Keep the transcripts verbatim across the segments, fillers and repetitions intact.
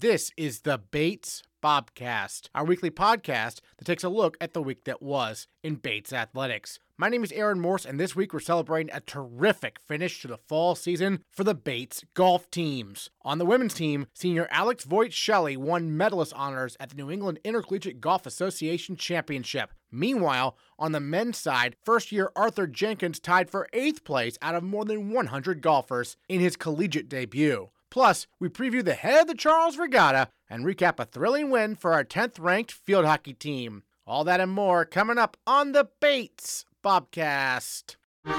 This is the Bates Bobcast, our weekly podcast that takes a look at the week that was in Bates athletics. My name is Aaron Morse, and this week we're celebrating a terrific finish to the fall season for the Bates golf teams. On the women's team, senior Alex Voigt-Shelley won medalist honors at the New England Intercollegiate Golf Association Championship. Meanwhile, on the men's side, first-year Arthur Jenkins tied for eighth place out of more than one hundred golfers in his collegiate debut. Plus, we preview the head of the Charles Regatta and recap a thrilling win for our tenth-ranked field hockey team. All that and more coming up on the Bates Bobcast.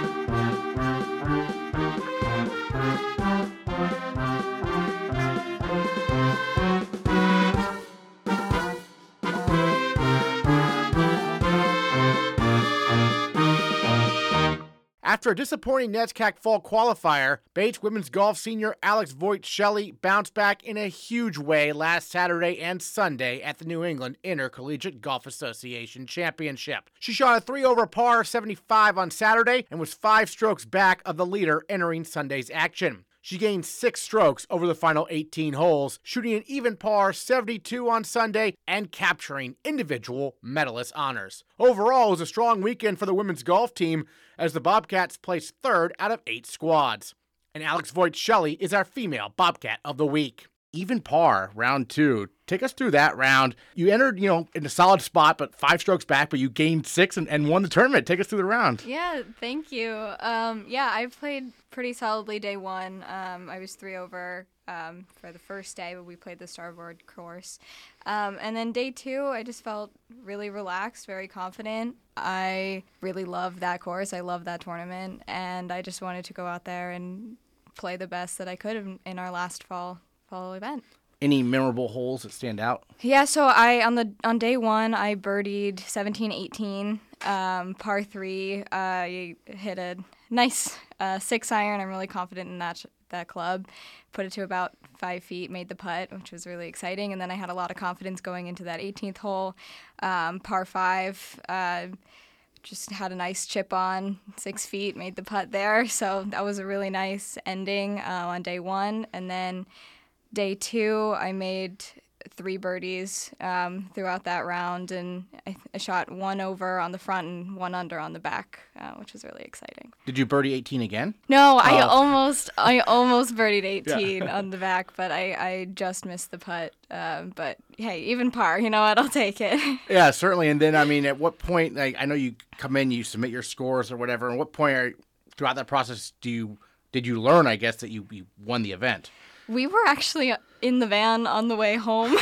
After a disappointing NESCAC fall qualifier, Bates women's golf senior Alex Voigt-Shelley bounced back in a huge way last Saturday and Sunday at the New England Intercollegiate Golf Association Championship. She shot a three over par seventy-five on Saturday and was five strokes back of the leader entering Sunday's action. She gained six strokes over the final eighteen holes, shooting an even par seventy-two on Sunday and capturing individual medalist honors. Overall, it was a strong weekend for the women's golf team as the Bobcats placed third out of eight squads. And Alex Voigt-Shelley is our female Bobcat of the week. Even par, round two. Take us through that round. You entered, you know, in a solid spot, but five strokes back, but you gained six and, and won the tournament. Take us through the round. Yeah, thank you. Um, yeah, I played pretty solidly day one. Um, I was three over um, for the first day, but we played the Starboard course. Um, and then day two, I just felt really relaxed, very confident. I really loved that course. I loved that tournament, and I just wanted to go out there and play the best that I could in, in our last fall fall event. Any memorable holes that stand out? Yeah, so I on the on day one I birdied seventeen eighteen, um, par three. I hit a nice uh, six iron. I'm really confident in that that club. Put it to about five feet, made the putt, which was really exciting. And then I had a lot of confidence going into that eighteenth hole, um, par five. Uh, just had a nice chip on, six feet, made the putt there. So that was a really nice ending uh, on day one. And then day two, I made three birdies um, throughout that round, and I, I shot one over on the front and one under on the back, uh, which was really exciting. Did you birdie eighteen again? No, I Oh. almost I almost birdied eighteen Yeah. on the back, but I, I just missed the putt. Um, but hey, even par, you know what? I'll take it. Yeah, certainly. And then, I mean, at what point, like, I know you come in, you submit your scores or whatever, and what point are, throughout that process do you did you learn, I guess, that you, you won the event? We were actually in the van on the way home.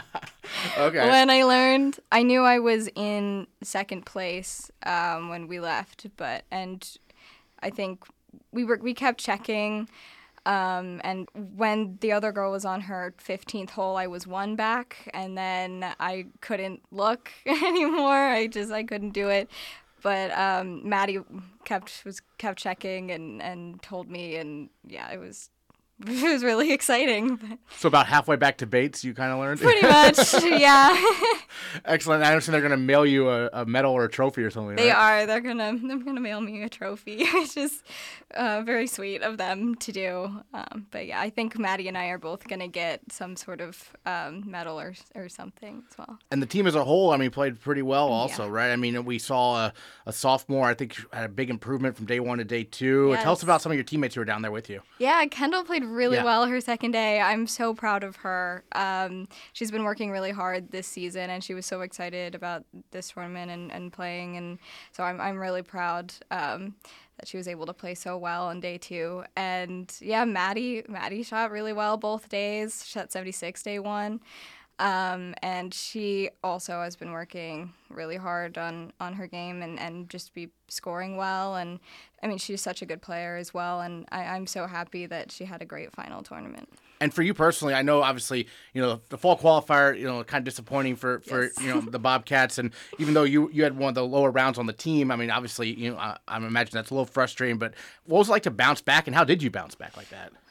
Okay. When I learned, I knew I was in second place um, when we left, but and I think we were we kept checking, um, and when the other girl was on her fifteenth hole, I was one back, and then I couldn't look anymore. I just I couldn't do it. But um, Maddie kept was kept checking and, and told me, and yeah, it was. It was really exciting. So about halfway back to Bates, you kind of learned? Pretty much, yeah. Excellent. I understand they're going to mail you a, a medal or a trophy or something, They right? are. They're gonna. They're gonna mail me a trophy, which is uh, very sweet of them to do. Um, but yeah, I think Maddie and I are both gonna get some sort of um, medal or or something as well. And the team as a whole, I mean, played pretty well also, Yeah. right? I mean, we saw a, a sophomore, I think, had a big improvement from day one to day two. Yes. Tell us about some of your teammates who were down there with you. Yeah, Kendall played really Yeah. well her second day. I'm so proud of her. Um, she's been working really hard this season, and she was so excited about this tournament and, and playing. And so I'm I'm really proud um, that she was able to play so well on day two. And yeah, Maddie Maddie shot really well both days. Shot seventy-six day one. Um, and she also has been working really hard on, on her game and, and just be scoring well. And I mean, she's such a good player as well. And I, I'm so happy that she had a great final tournament. And for you personally, I know obviously, you know, the fall qualifier, you know, kind of disappointing for, for Yes. you know, the Bobcats. And even though you, you had one of the lower rounds on the team, I mean, obviously, you know, I, I imagine that's a little frustrating. But what was it like to bounce back, and how did you bounce back like that?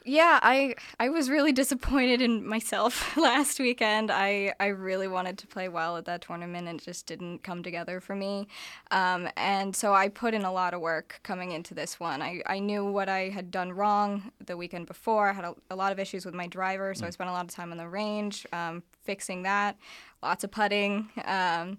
Yeah, I I was really disappointed in myself last weekend. I, I really wanted to play well at that tournament and it just didn't come together for me. Um, and so I put in a lot of work coming into this one. I, I knew what I had done wrong the weekend before. I had a, a lot of issues with my driver, so mm. I spent a lot of time on the range um, fixing that, lots of putting. Um,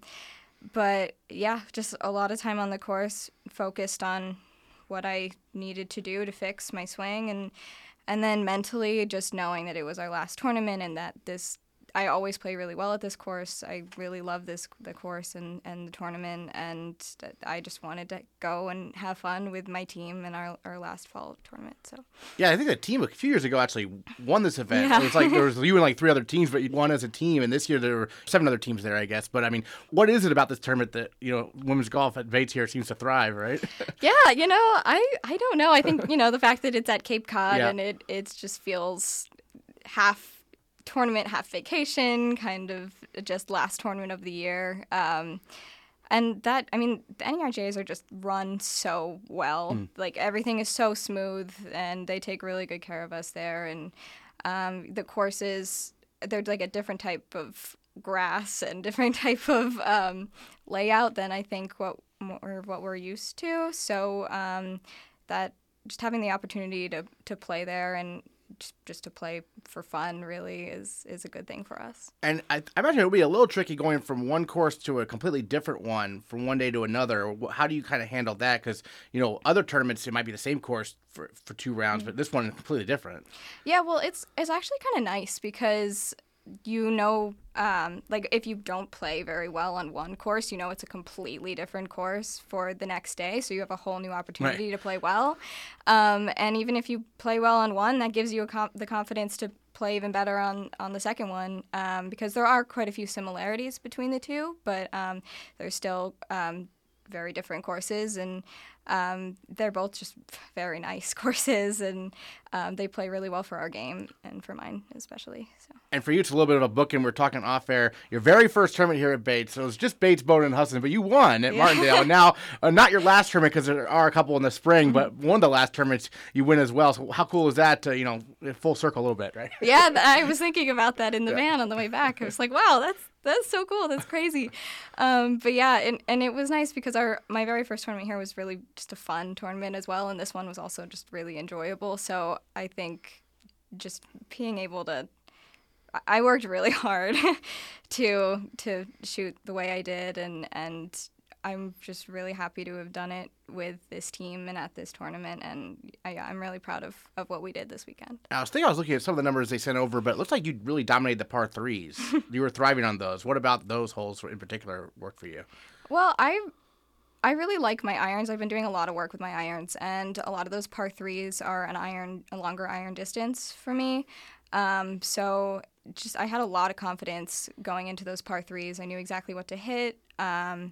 but yeah, just a lot of time on the course, focused on what I needed to do to fix my swing, and And then mentally, just knowing that it was our last tournament and that this, I always play really well at this course. I really love this the course and, and the tournament, and I just wanted to go and have fun with my team in our, our last fall tournament. So yeah, I think the team a few years ago actually won this event. Yeah. It was like there was you and like three other teams, but you won as a team. And this year there were seven other teams there, I guess. But I mean, what is it about this tournament that you know women's golf at Bates here seems to thrive, right? Yeah, you know, I, I don't know. I think you know the fact that it's at Cape Cod yeah. and it it just feels half tournament, half vacation, kind of just last tournament of the year. Um, and that, I mean, the N E R Js are just run so well. Mm. Like, everything is so smooth, and they take really good care of us there. And um, the courses, they're like a different type of grass and different type of um, layout than I think what more what we're used to. So um, that just having the opportunity to, to play there and Just, just to play for fun really is is a good thing for us. And I, I imagine it would be a little tricky going from one course to a completely different one from one day to another. How do you kind of handle that? Because, you know, other tournaments, it might be the same course for, for two rounds, mm-hmm. but this one is completely different. Yeah, well, it's it's actually kind of nice because you know, um, like if you don't play very well on one course, you know it's a completely different course for the next day. So you have a whole new opportunity right. to play well. Um, and even if you play well on one, that gives you a com- the confidence to play even better on, on the second one um, because there are quite a few similarities between the two, but um, they're still um, very different courses. And Um, they're both just very nice courses, and um, they play really well for our game and for mine especially. So. And for you, it's a little bit of a book, and we're talking off air. Your very first tournament here at Bates, so it was just Bates, Bowdoin, and Husson, but you won at yeah. Martindale. And now, uh, not your last tournament because there are a couple in the spring, but one of the last tournaments you win as well. So how cool is that? To, you know, full circle a little bit, right? Yeah, I was thinking about that in the yeah. van on the way back. I was like, wow, that's that's so cool. That's crazy. Um, but yeah, and, and it was nice because our my very first tournament here was really just a fun tournament as well, and this one was also just really enjoyable. So I think just being able to, I worked really hard to to shoot the way I did, and and I'm just really happy to have done it with this team and at this tournament, and I, I'm really proud of, of what we did this weekend. I was thinking I was looking at some of the numbers they sent over, but it looks like you really dominated the par threes. You were thriving on those. What about those holes in particular worked for you? Well, I I really like my irons. I've been doing a lot of work with my irons, and a lot of those par threes are an iron, a longer iron distance for me. Um, so just I had a lot of confidence going into those par threes. I knew exactly what to hit. Um,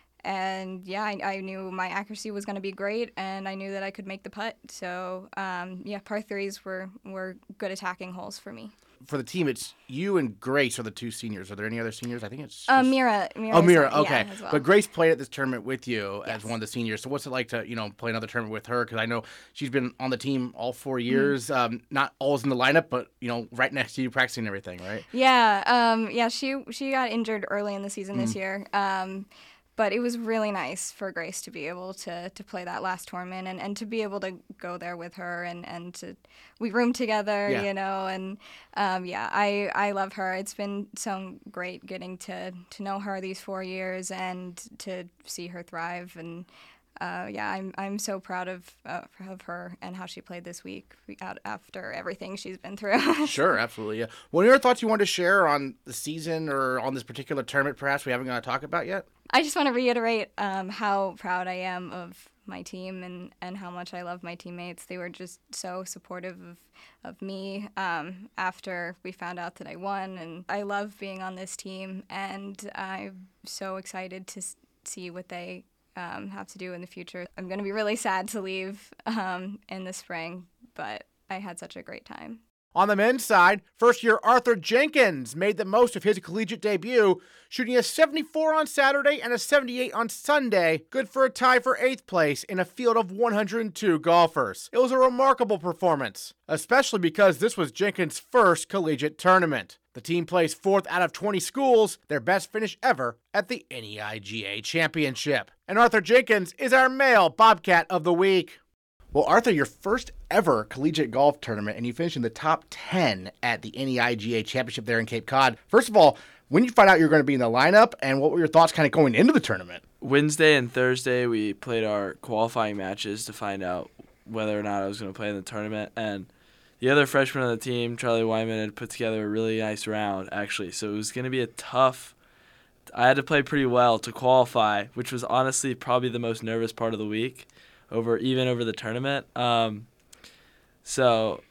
And yeah, I, I knew my accuracy was going to be great, and I knew that I could make the putt. So um, yeah, par threes were, were good attacking holes for me. For the team, it's you and Grace are the two seniors. Are there any other seniors? I think it's just... uh, Mira. Mira oh, Mira. Okay, yeah, as well. But Grace played at this tournament with you yes. as one of the seniors. So what's it like to you know play another tournament with her? Because I know she's been on the team all four years. Mm-hmm. Um, not always in the lineup, but you know right next to you practicing everything, right? Yeah. Um, yeah. She she got injured early in the season mm-hmm. this year. Um, But it was really nice for Grace to be able to, to play that last tournament and, and to be able to go there with her and, and to we roomed together, yeah. you know, and um, yeah, I, I love her. It's been so great getting to, to know her these four years and to see her thrive. And uh, yeah, I'm I'm so proud of uh, of her and how she played this week out after everything she's been through. Sure, absolutely. Yeah. What are your thoughts you want to share on the season or on this particular tournament perhaps we haven't got to talk about yet? I just want to reiterate um, how proud I am of my team and, and how much I love my teammates. They were just so supportive of, of me um, after we found out that I won. And I love being on this team, and I'm so excited to see what they um, have to do in the future. I'm going to be really sad to leave um, in the spring, but I had such a great time. On the men's side, first-year Arthur Jenkins made the most of his collegiate debut, shooting a seventy-four on Saturday and a seventy-eight on Sunday, good for a tie for eighth place in a field of one hundred two golfers. It was a remarkable performance, especially because this was Jenkins' first collegiate tournament. The team placed fourth out of twenty schools, their best finish ever at the N E I G A Championship. And Arthur Jenkins is our male Bobcat of the Week. Well, Arthur, your first ever collegiate golf tournament, and you finished in the top ten at the N E I G A Championship there in Cape Cod. First of all, when did you find out you were going to be in the lineup, and what were your thoughts kind of going into the tournament? Wednesday and Thursday, we played our qualifying matches to find out whether or not I was going to play in the tournament, and the other freshman on the team, Charlie Wyman, had put together a really nice round, actually, so it was going to be a tough – I had to play pretty well to qualify, which was honestly probably the most nervous part of the week. Over even over the tournament. Um, so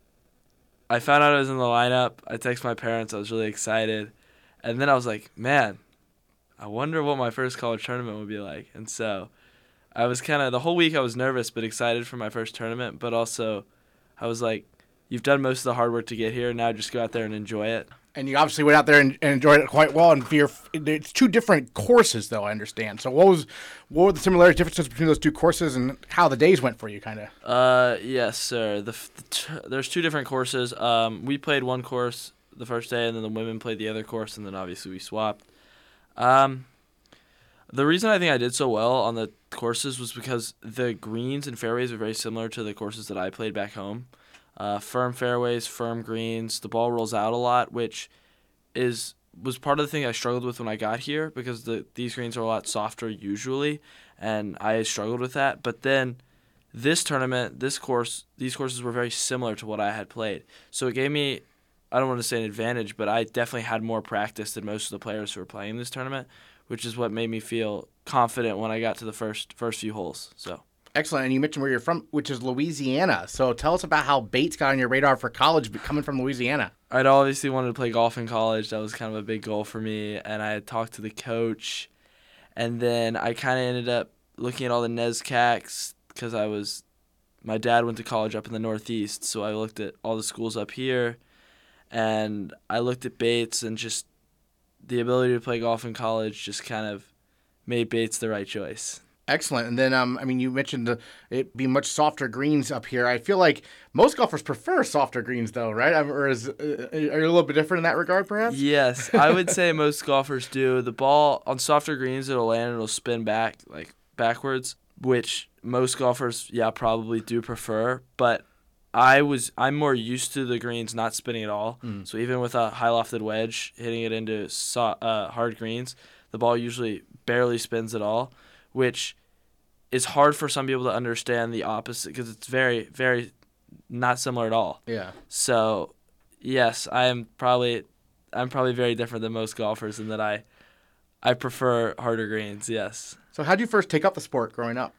I found out I was in the lineup. I texted my parents. I was really excited. And then I was like, man, I wonder what my first college tournament would be like. And so I was kind of, the whole week I was nervous but excited for my first tournament. But also I was like, you've done most of the hard work to get here. Now just go out there and enjoy it. And you obviously went out there and, and enjoyed it quite well. And for your, it's two different courses, though, I understand. So what was what were the similarities, differences between those two courses, and how the days went for you, kind of? Uh, yes, sir. The, the t- there's two different courses. Um, we played one course the first day, and then the women played the other course, and then obviously we swapped. Um, the reason I think I did so well on the courses was because the greens and fairways are very similar to the courses that I played back home. Uh, firm fairways, firm greens. The ball rolls out a lot, which is was part of the thing I struggled with when I got here because the these greens are a lot softer usually, and I struggled with that. But then this tournament, this course, these courses were very similar to what I had played. So it gave me, I don't want to say an advantage, but I definitely had more practice than most of the players who were playing this tournament, which is what made me feel confident when I got to the first first few holes. So. Excellent. And you mentioned where you're from, which is Louisiana. So tell us about how Bates got on your radar for college coming from Louisiana. I'd obviously wanted to play golf in college. That was kind of a big goal for me. And I had talked to the coach. And then I kind of ended up looking at all the NESCACs because I was – my dad went to college up in the Northeast. So I looked at all the schools up here. And I looked at Bates, and just the ability to play golf in college just kind of made Bates the right choice. Excellent. And then, um, I mean, you mentioned the, it be much softer greens up here. I feel like most golfers prefer softer greens, though, right? I mean, or is, uh, are you a little bit different in that regard, perhaps? Yes, I would say most golfers do. The ball on softer greens, it'll land and it'll spin back, like backwards, which most golfers, yeah, probably do prefer. But I was, I'm more used to the greens not spinning at all. Mm. So even with a high lofted wedge, hitting it into so, uh, hard greens, the ball usually barely spins at all, which is hard for some people to understand the opposite because it's very, very not similar at all. Yeah. So, yes, I am probably I'm probably very different than most golfers in that I I prefer harder greens. Yes. So, how did you first take up the sport growing up?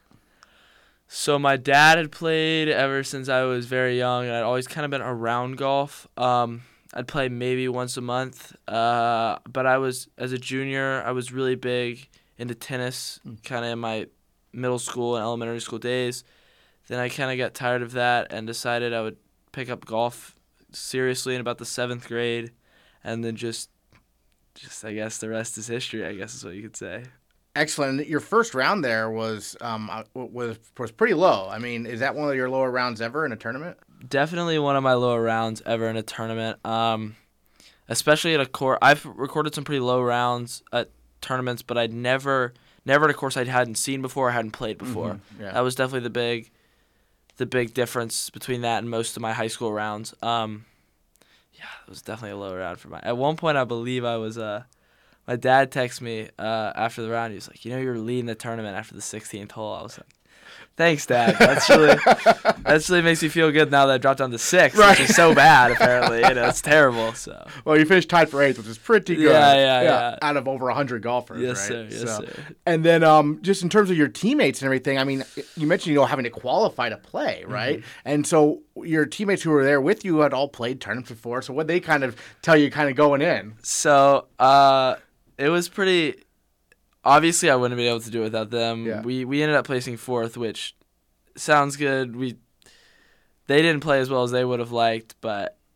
So my dad had played ever since I was very young, and I'd always kind of been around golf. Um, I'd play maybe once a month, uh, but I was as a junior, I was really big into tennis, mm. kind of in my middle school and elementary school days. Then I kind of got tired of that and decided I would pick up golf seriously in about the seventh grade, and then just, just I guess the rest is history, I guess is what you could say. Excellent. Your first round there was um was was pretty low. I mean, is that one of your lower rounds ever in a tournament? Definitely one of my lower rounds ever in a tournament. Um, especially at a course. I've recorded some pretty low rounds at tournaments, but I'd never. Never at a course I hadn't seen before or hadn't played before. Mm-hmm, yeah. That was definitely the big the big difference between that and most of my high school rounds. Um, yeah, it was definitely a low round for my... At one point, I believe I was... Uh, my dad texted me uh, after the round. He was like, you know, you were leading the tournament after the sixteenth hole. I was like, thanks, Dad. That's really that's really makes me feel good now that I dropped down to six, right. Which is so bad, apparently. You know, it's terrible. So. Well, you finished tied for eighth, which is pretty good. Yeah, yeah, yeah. yeah. Out of over one hundred golfers, yes, right? Sir, yes, so, sir. And then um, just in terms of your teammates and everything, I mean, you mentioned, you know, having to qualify to play, right? Mm-hmm. And so your teammates who were there with you had all played tournaments before, so what they kind of tell you kind of going in? So uh, it was pretty... Obviously, I wouldn't have been able to do it without them. Yeah. We we ended up placing fourth, which sounds good. We They didn't play as well as they would have liked, but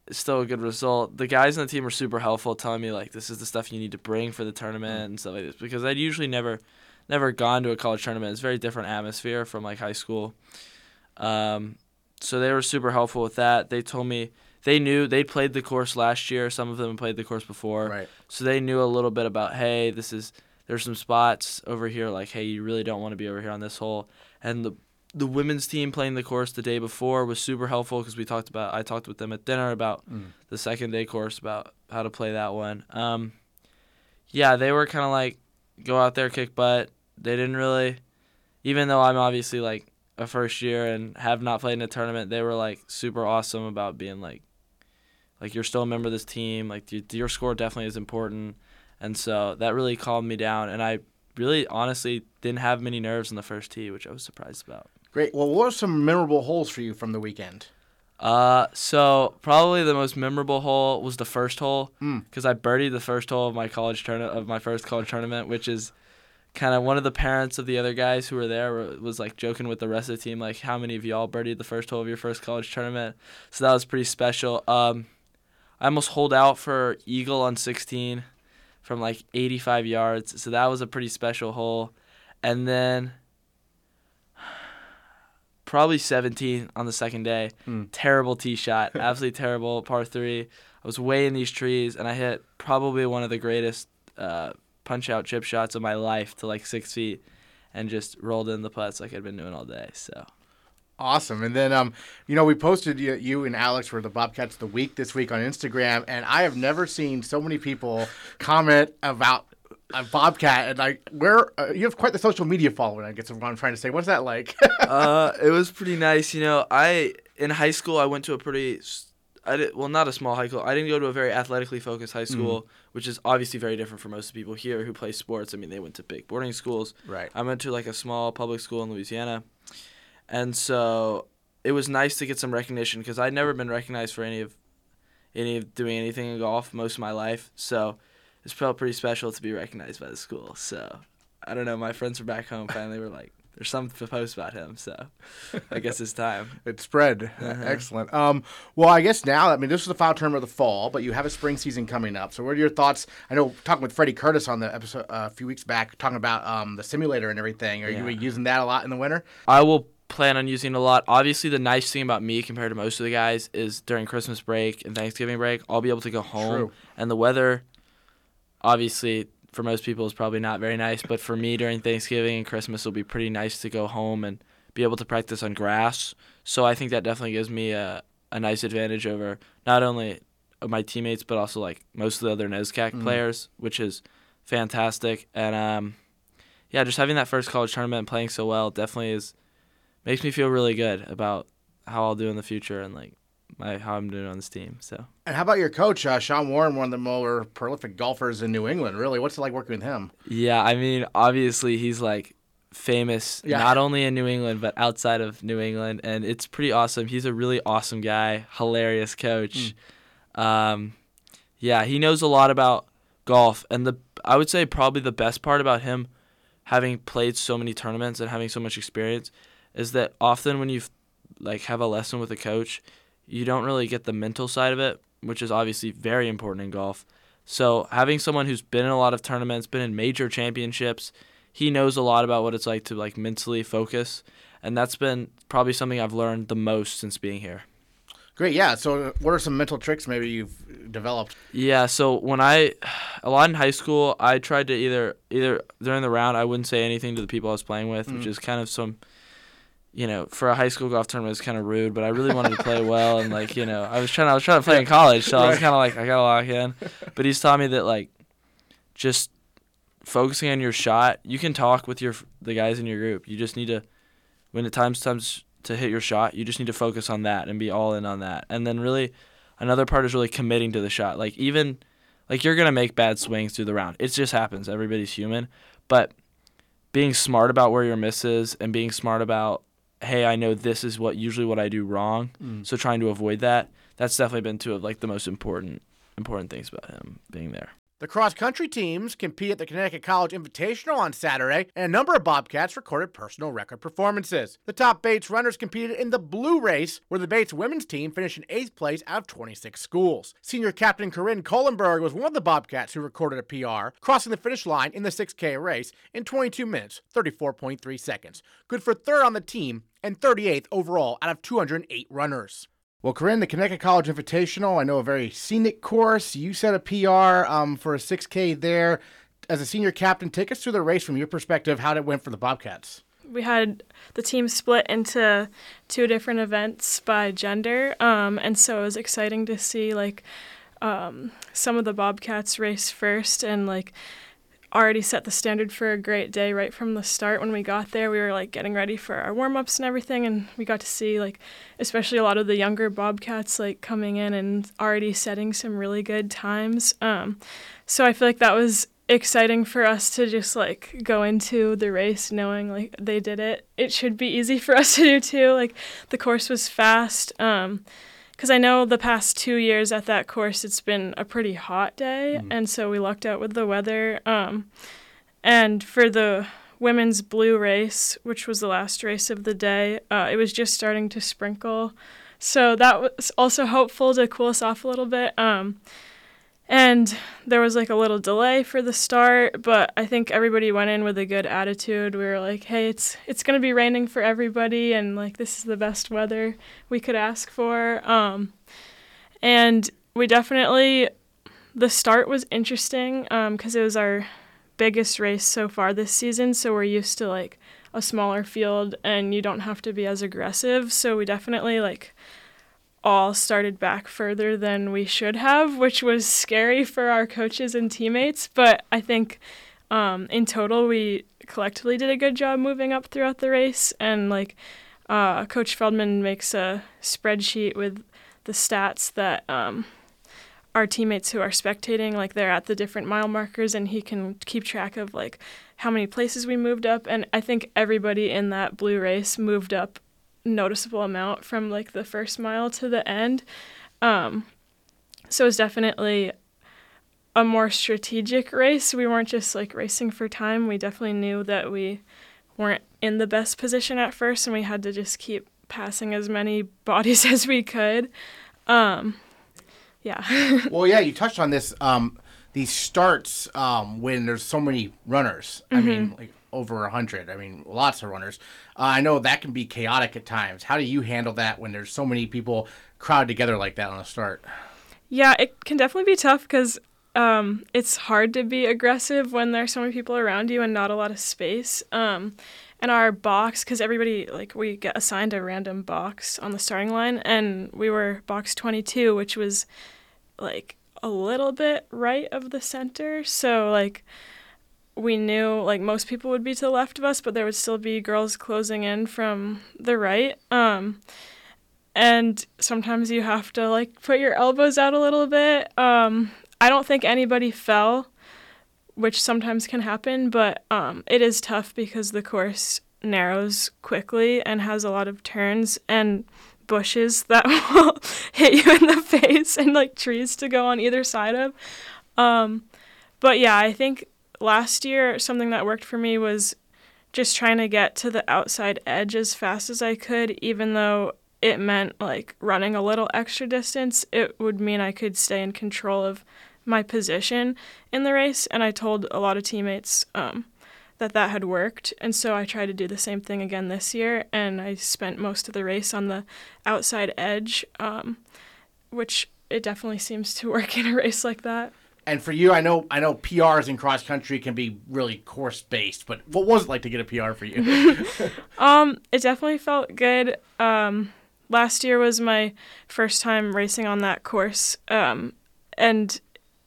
it's still a good result. The guys on the team were super helpful, telling me like this is the stuff you need to bring for the tournament and stuff like this, because I'd usually never never gone to a college tournament. It's a very different atmosphere from like high school. Um, so they were super helpful with that. They told me they knew they'd played the course last year. Some of them had played the course before. Right. So they knew a little bit about, hey, this is there's some spots over here, like, hey, you really don't want to be over here on this hole. And the the women's team playing the course the day before was super helpful, because we talked about I talked with them at dinner about mm. the second day course, about how to play that one. Um, yeah, they were kind of like, go out there, kick butt. They didn't really, even though I'm obviously like a first year and have not played in a tournament, they were like super awesome about being like, like you're still a member of this team. Like your, your score definitely is important, and so that really calmed me down. And I really, honestly, didn't have many nerves in the first tee, which I was surprised about. Great. Well, what are some memorable holes for you from the weekend? Uh, so probably the most memorable hole was the first hole, because mm. I birdied the first hole of my college tournament of my first college tournament, which is kind of one of the parents of the other guys who were there was like joking with the rest of the team, like, how many of y'all birdied the first hole of your first college tournament? So that was pretty special. Um, I almost holed out for eagle on sixteen from like eighty-five yards. So that was a pretty special hole. And then probably seventeen on the second day. Mm. Terrible tee shot. Absolutely terrible. Par three. I was way in these trees, and I hit probably one of the greatest uh, punch-out chip shots of my life to like six feet and just rolled in the putts like I'd been doing all day. So awesome. And then, um, you know, we posted you, you and Alex were the Bobcats of the Week this week on Instagram, and I have never seen so many people comment about a Bobcat. And like, where uh, you have quite the social media following, I guess is what I'm trying to say. What's that like? uh, it was pretty nice. You know, I in high school I went to a pretty, I did, well, not a small high school. I didn't go to a very athletically focused high school, mm. which is obviously very different for most people here who play sports. I mean, they went to big boarding schools. Right. I went to like a small public school in Louisiana. And so it was nice to get some recognition, because I'd never been recognized for any of any of doing anything in golf most of my life. So it felt pretty special to be recognized by the school. So I don't know. My friends from back home finally were like, there's something to post about him. So I guess it's time. It spread. Uh-huh. Excellent. Um, well, I guess now, I mean, this is the final term of the fall, but you have a spring season coming up. So what are your thoughts? I know talking with Freddie Curtis on the episode uh, a few weeks back, talking about um, the simulator and everything. Are yeah. you using that a lot in the winter? I will plan on using it a lot. Obviously, the nice thing about me compared to most of the guys is during Christmas break and Thanksgiving break, I'll be able to go home. True. And the weather, obviously, for most people is probably not very nice, but for me during Thanksgiving and Christmas, it'll be pretty nice to go home and be able to practice on grass. So I think that definitely gives me a, a nice advantage over not only my teammates, but also like most of the other NESCAC mm-hmm. players, which is fantastic. And um, yeah, just having that first college tournament and playing so well definitely is makes me feel really good about how I'll do in the future and like my how I'm doing on this team. So. And how about your coach, uh, Sean Warren, one of the more prolific golfers in New England? Really, what's it like working with him? Yeah, I mean, obviously he's like famous yeah. not only in New England but outside of New England, and it's pretty awesome. He's a really awesome guy, hilarious coach. Mm. Um, yeah, he knows a lot about golf, and the I would say probably the best part about him having played so many tournaments and having so much experience is that often when you like have a lesson with a coach, you don't really get the mental side of it, which is obviously very important in golf. So having someone who's been in a lot of tournaments, been in major championships, he knows a lot about what it's like to like mentally focus, and that's been probably something I've learned the most since being here. Great, yeah. So what are some mental tricks maybe you've developed? Yeah, so when I, a lot in high school, I tried to either, either during the round, I wouldn't say anything to the people I was playing with, mm. which is kind of some, you know, for a high school golf tournament, it's kind of rude, but I really wanted to play well, and like, you know, I was trying, I was trying to play in college, so right. I was kind of like, I gotta lock in. But he's taught me that like, just focusing on your shot, you can talk with your the guys in your group. You just need to, when the time's comes to hit your shot, you just need to focus on that and be all in on that. And then really, another part is really committing to the shot. Like even, like you're gonna make bad swings through the round. It just happens. Everybody's human, but being smart about where your miss is and being smart about, hey, I know this is what usually what I do wrong, mm. so trying to avoid that. That's definitely been two of like the most important important things about him being there. The cross-country teams compete at the Connecticut College Invitational on Saturday, and a number of Bobcats recorded personal record performances. The top Bates runners competed in the blue race, where the Bates women's team finished in eighth place out of twenty-six schools. Senior captain Corinne Kohlenberg was one of the Bobcats who recorded a P R, crossing the finish line in the six K race in twenty-two minutes, thirty-four point three seconds. Good for third on the team and thirty-eighth overall out of two hundred eight runners. Well, Corinne, the Connecticut College Invitational, I know a very scenic course. You set a P R um, for a six K there. As a senior captain, take us through the race from your perspective, how it went for the Bobcats. We had the team split into two different events by gender, um, and so it was exciting to see like um, some of the Bobcats race first and like already set the standard for a great day right from the start. When we got there, we were like getting ready for our warm-ups and everything, and we got to see like especially a lot of the younger Bobcats like coming in and already setting some really good times. Um, so I feel like that was exciting for us to just like go into the race knowing like they did it. It should be easy for us to do too. Like the course was fast. Um, Because I know the past two years at that course, it's been a pretty hot day, mm-hmm. and so we lucked out with the weather. Um, and for the women's blue race, which was the last race of the day, uh, it was just starting to sprinkle. So that was also hopeful to cool us off a little bit. Um, and there was like a little delay for the start, but I think everybody went in with a good attitude. We were like, hey, it's it's going to be raining for everybody, and like this is the best weather we could ask for. Um, and we definitely, the start was interesting because um, it was our biggest race so far this season, so we're used to like a smaller field and you don't have to be as aggressive. So we definitely like all started back further than we should have, which was scary for our coaches and teammates. But I think um, in total, we collectively did a good job moving up throughout the race. And like uh, Coach Feldman makes a spreadsheet with the stats that um, our teammates who are spectating, like they're at the different mile markers, and he can keep track of like how many places we moved up. And I think everybody in that blue race moved up noticeable amount from like the first mile to the end. Um, so it was definitely a more strategic race. We weren't just like racing for time. We definitely knew that we weren't in the best position at first, and we had to just keep passing as many bodies as we could. Um, yeah. Well, yeah, you touched on this. Um, these starts um, when there's so many runners. Mm-hmm. I mean, like over a hundred. I mean, lots of runners. Uh, I know that can be chaotic at times. How do you handle that when there's so many people crowded together like that on the start? Yeah, it can definitely be tough because um, it's hard to be aggressive when there's so many people around you and not a lot of space. Um, and our box, because everybody, like, we get assigned a random box on the starting line, and we were box twenty-two, which was, like, a little bit right of the center. So, like, we knew like most people would be to the left of us, but there would still be girls closing in from the right. Um, and sometimes you have to like put your elbows out a little bit. Um, I don't think anybody fell, which sometimes can happen, but um, it is tough because the course narrows quickly and has a lot of turns and bushes that will hit you in the face and like trees to go on either side of. Um, but yeah, I think last year, something that worked for me was just trying to get to the outside edge as fast as I could, even though it meant like running a little extra distance. It would mean I could stay in control of my position in the race, and I told a lot of teammates um, that that had worked, and so I tried to do the same thing again this year, and I spent most of the race on the outside edge, um, which it definitely seems to work in a race like that. And for you, I know I know P Rs in cross country can be really course based, but what was it like to get a P R for you? um, it definitely felt good. Um, last year was my first time racing on that course, um, and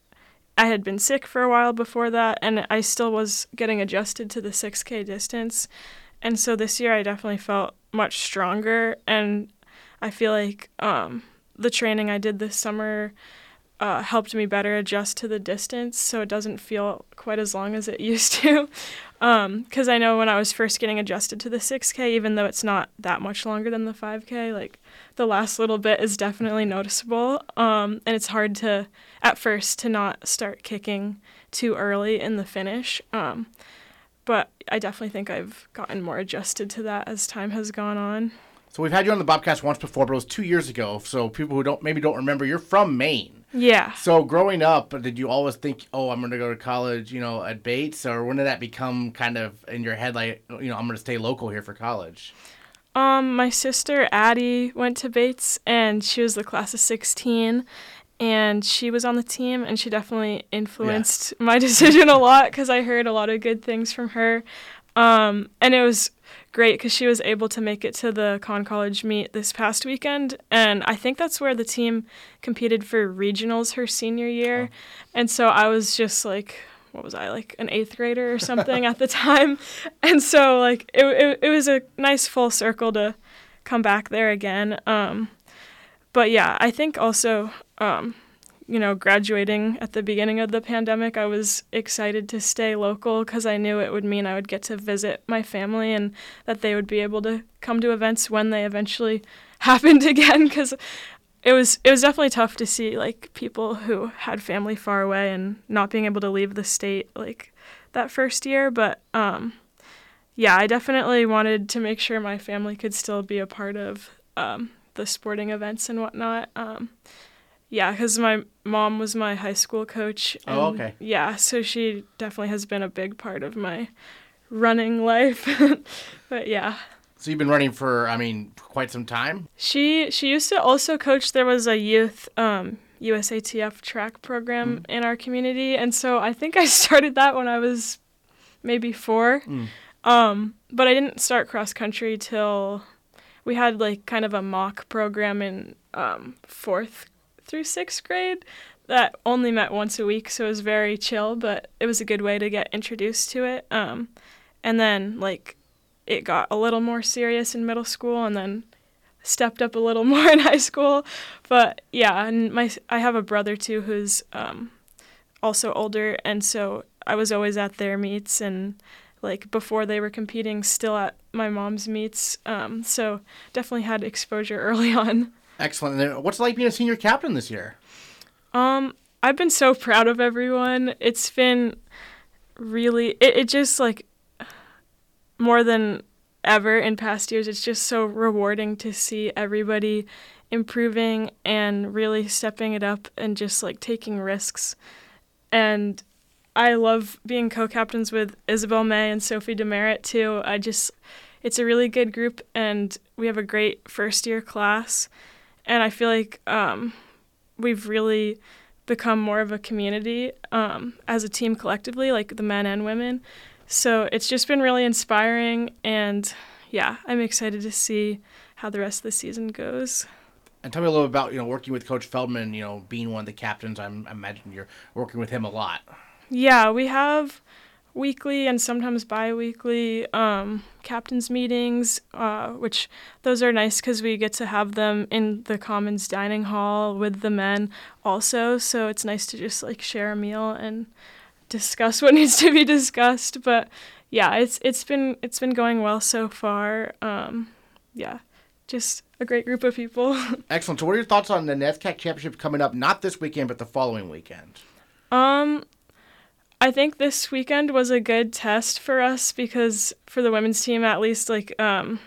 I had been sick for a while before that, and I still was getting adjusted to the six K distance. And so this year I definitely felt much stronger, and I feel like um, the training I did this summer uh, helped me better adjust to the distance, so it doesn't feel quite as long as it used to. Because um, I know when I was first getting adjusted to the six K, even though it's not that much longer than the five K, like the last little bit is definitely noticeable. Um, and it's hard to, at first, to not start kicking too early in the finish. Um, but I definitely think I've gotten more adjusted to that as time has gone on. So we've had you on the Bobcast once before, but it was two years ago. So people who don't maybe don't remember, you're from Maine. Yeah. So growing up, did you always think, oh, I'm going to go to college, you know, at Bates? Or when did that become kind of in your head, like, you know, I'm going to stay local here for college? Um, my sister Addie went to Bates, and she was the class of sixteen, and she was on the team, and she definitely influenced yeah. my decision a lot because I heard a lot of good things from her. Um, and it was great because she was able to make it to the Con College meet this past weekend, and I think that's where the team competed for regionals her senior year. Oh. And so I was just like, what was I, like an eighth grader or something at the time, and so like it, it it was a nice full circle to come back there again. Um, but yeah, I think also um, you know, graduating at the beginning of the pandemic, I was excited to stay local because I knew it would mean I would get to visit my family and that they would be able to come to events when they eventually happened again, because it was it was definitely tough to see like people who had family far away and not being able to leave the state like that first year. But um, yeah, I definitely wanted to make sure my family could still be a part of um, the sporting events and whatnot. Um, Yeah, because my mom was my high school coach. And oh, okay. Yeah, so she definitely has been a big part of my running life. But yeah. So you've been running for, I mean, quite some time? She she used to also coach. There was a youth um, U S A T F track program mm. in our community. And so I think I started that when I was maybe four. Mm. Um, but I didn't start cross country till we had like kind of a mock program in um, fourth through sixth grade that only met once a week, so it was very chill, but it was a good way to get introduced to it. Um, and then like it got a little more serious in middle school, and then stepped up a little more in high school. But yeah, and my I have a brother too who's um, also older, and so I was always at their meets, and like before they were competing, still at my mom's meets. Um, so definitely had exposure early on. Excellent. And what's it like being a senior captain this year? Um, I've been so proud of everyone. It's been really, it, it just like more than ever in past years, it's just so rewarding to see everybody improving and really stepping it up and just like taking risks. And I love being co-captains with Isabel May and Sophie Demerit too. I just, it's a really good group, and we have a great first year class. And I feel like um, we've really become more of a community um, as a team collectively, like the men and women. So it's just been really inspiring. And yeah, I'm excited to see how the rest of the season goes. And tell me a little about, you know, working with Coach Feldman, you know, being one of the captains. I'm, I imagine you're working with him a lot. Yeah, we have weekly and sometimes bi-weekly um, captains meetings, uh, which those are nice because we get to have them in the Commons dining hall with the men also. So it's nice to just like share a meal and discuss what needs to be discussed. But yeah, it's it's been it's been going well so far. Um, yeah, just a great group of people. Excellent. So what are your thoughts on the NESCAC Championship coming up, not this weekend, but the following weekend? Um. I think this weekend was a good test for us because for the women's team, at least, like um,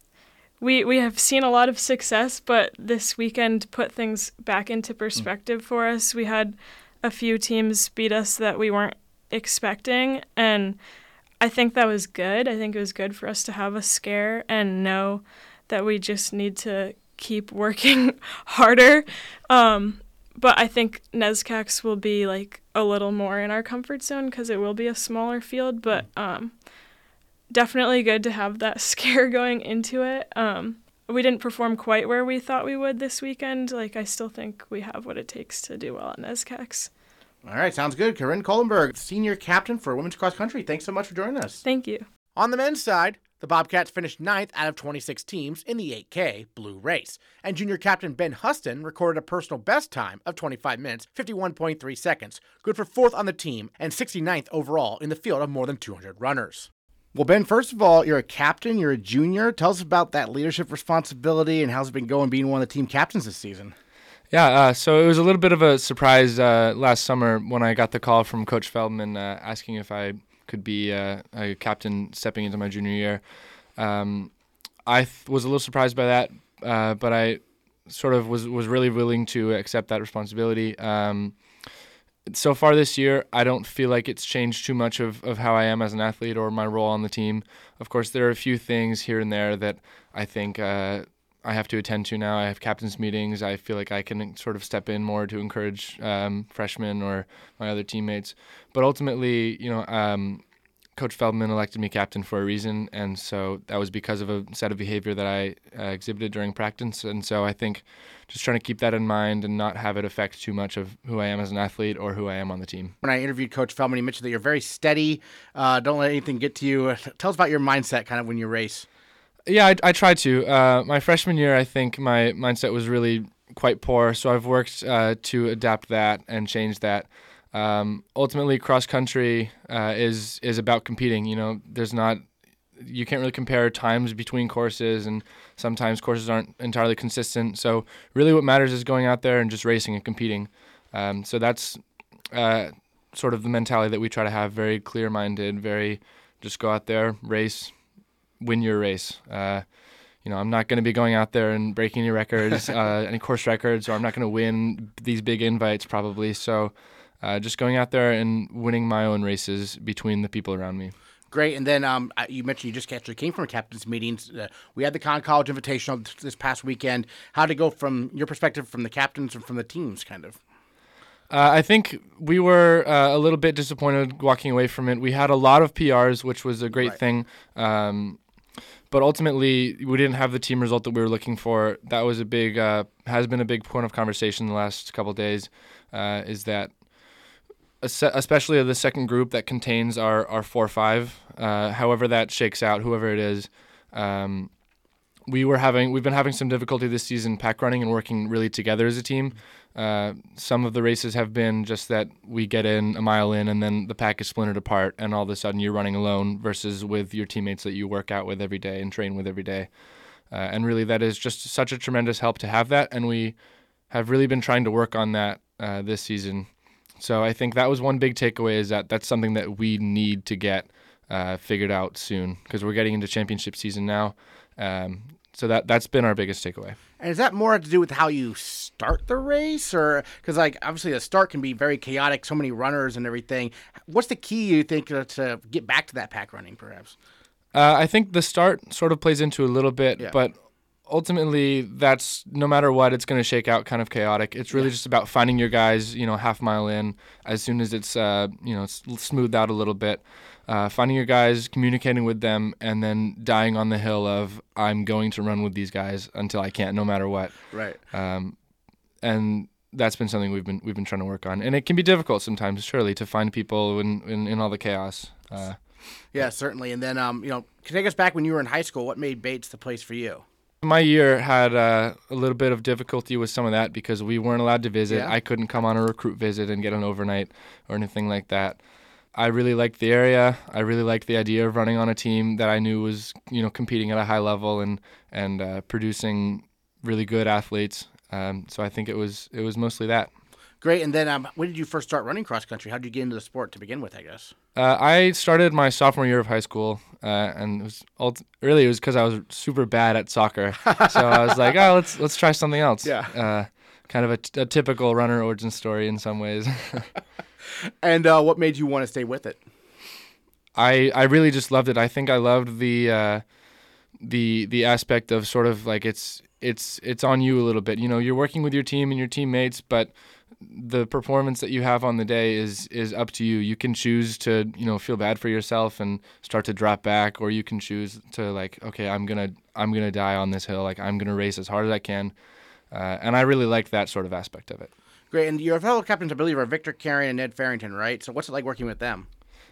we we have seen a lot of success, but this weekend put things back into perspective mm. for us. We had a few teams beat us that we weren't expecting, and I think that was good. I think it was good for us to have a scare and know that we just need to keep working harder. Um, But I think NESCACs will be like a little more in our comfort zone because it will be a smaller field, but um, definitely good to have that scare going into it. Um, we didn't perform quite where we thought we would this weekend. Like, I still think we have what it takes to do well at NESCACs. All right, sounds good. Corinne Kohlenberg, senior captain for women's cross country. Thanks so much for joining us. Thank you. On the men's side, The Bobcats finished ninth out of twenty-six teams in the eight K Blue Race, and junior captain Ben Huston recorded a personal best time of twenty-five minutes, fifty-one point three seconds, good for fourth on the team and sixty-ninth overall in the field of more than two hundred runners. Well, Ben, first of all, you're a captain, you're a junior. Tell us about that leadership responsibility and how's it been going being one of the team captains this season? Yeah, uh, so it was a little bit of a surprise uh, last summer when I got the call from Coach Feldman uh, asking if I could be uh, a captain stepping into my junior year. Um, I th- was a little surprised by that, uh, but I sort of was, was really willing to accept that responsibility. Um, so far this year, I don't feel like it's changed too much of, of how I am as an athlete or my role on the team. Of course, there are a few things here and there that I think uh, I have to attend to now. I have captain's meetings. I feel like I can sort of step in more to encourage um, freshmen or my other teammates. But ultimately, you know, um, Coach Feldman elected me captain for a reason, and so that was because of a set of behavior that I uh, exhibited during practice. And so I think just trying to keep that in mind and not have it affect too much of who I am as an athlete or who I am on the team. When I interviewed Coach Feldman, he mentioned that you're very steady, uh, don't let anything get to you. Tell us about your mindset kind of when you race. Yeah, I, I try to. Uh, my freshman year, I think my mindset was really quite poor, so I've worked uh, to adapt that and change that. Um, ultimately, cross country uh, is is about competing. You know, there's not you can't really compare times between courses, and sometimes courses aren't entirely consistent. So really, what matters is going out there and just racing and competing. Um, so that's uh, sort of the mentality that we try to have. Very clear-minded. Very just go out there, race, win your race. Uh, you know, I'm not going to be going out there and breaking any records, uh, any course records, or I'm not going to win these big invites probably. So. Uh, just going out there and winning my own races between the people around me. Great. And then um, you mentioned you just actually came from a captain's meetings. Uh, we had the Con College Invitational this past weekend. How did it go from your perspective, from the captains and from the teams, kind of? Uh, I think we were uh, a little bit disappointed walking away from it. We had a lot of P Rs, which was a great right. thing. Um, but ultimately, we didn't have the team result that we were looking for. That was a big, uh, has been a big point of conversation the last couple of days, uh, is that especially the second group that contains our, our four five, uh, however that shakes out, whoever it is. Um, we were having, we've been having some difficulty this season pack running and working really together as a team. Uh, some of the races have been just that we get in a mile in and then the pack is splintered apart and all of a sudden you're running alone versus with your teammates that you work out with every day and train with every day. Uh, and really that is just such a tremendous help to have that, and we have really been trying to work on that uh, this season. So I think that was one big takeaway, is that that's something that we need to get uh, figured out soon, because we're getting into championship season now. Um, so that, that's been our biggest takeaway. And is that more to do with how you start the race? Or because, like, obviously the start can be very chaotic, so many runners and everything. What's the key, you think, to, to get back to that pack running, perhaps? Uh, I think the start sort of plays into a little bit, yeah. But ultimately, that's no matter what, it's going to shake out kind of chaotic. It's really yeah. just about finding your guys, you know, half mile in, as soon as it's, uh, you know, smoothed out a little bit, uh, finding your guys, communicating with them, and then dying on the hill of, I'm going to run with these guys until I can't, no matter what. Right. Um, and that's been something we've been we've been trying to work on, and it can be difficult sometimes, surely, to find people in in, in all the chaos. Uh, yeah, certainly. And then, um, you know, take us back when you were in high school. What made Bates the place for you? My year had uh, a little bit of difficulty with some of that because we weren't allowed to visit. Yeah. I couldn't come on a recruit visit and get an overnight or anything like that. I really liked the area. I really liked the idea of running on a team that I knew was, you know, competing at a high level and and uh, producing really good athletes. Um, so I think it was it was mostly that. Great. And then um, when did you first start running cross country? How did you get into the sport to begin with, I guess? Uh, I started my sophomore year of high school, uh, and it was ult- really it was because I was super bad at soccer. So I was like, oh, let's let's try something else. Yeah. Uh, kind of a, t- a typical runner origin story in some ways. And uh, what made you want to stay with it? I I really just loved it. I think I loved the uh, the the aspect of sort of like it's it's it's on you a little bit. You know, you're working with your team and your teammates, but the performance that you have on the day is is up to you. You can choose to, you know, feel bad for yourself and start to drop back, or you can choose to like, okay, I'm gonna I'm gonna die on this hill. Like I'm gonna race as hard as I can, uh, and I really liked that sort of aspect of it. Great. And your fellow captains, I believe, are Victor Carrion and Ned Farrington, right? So what's it like working with them?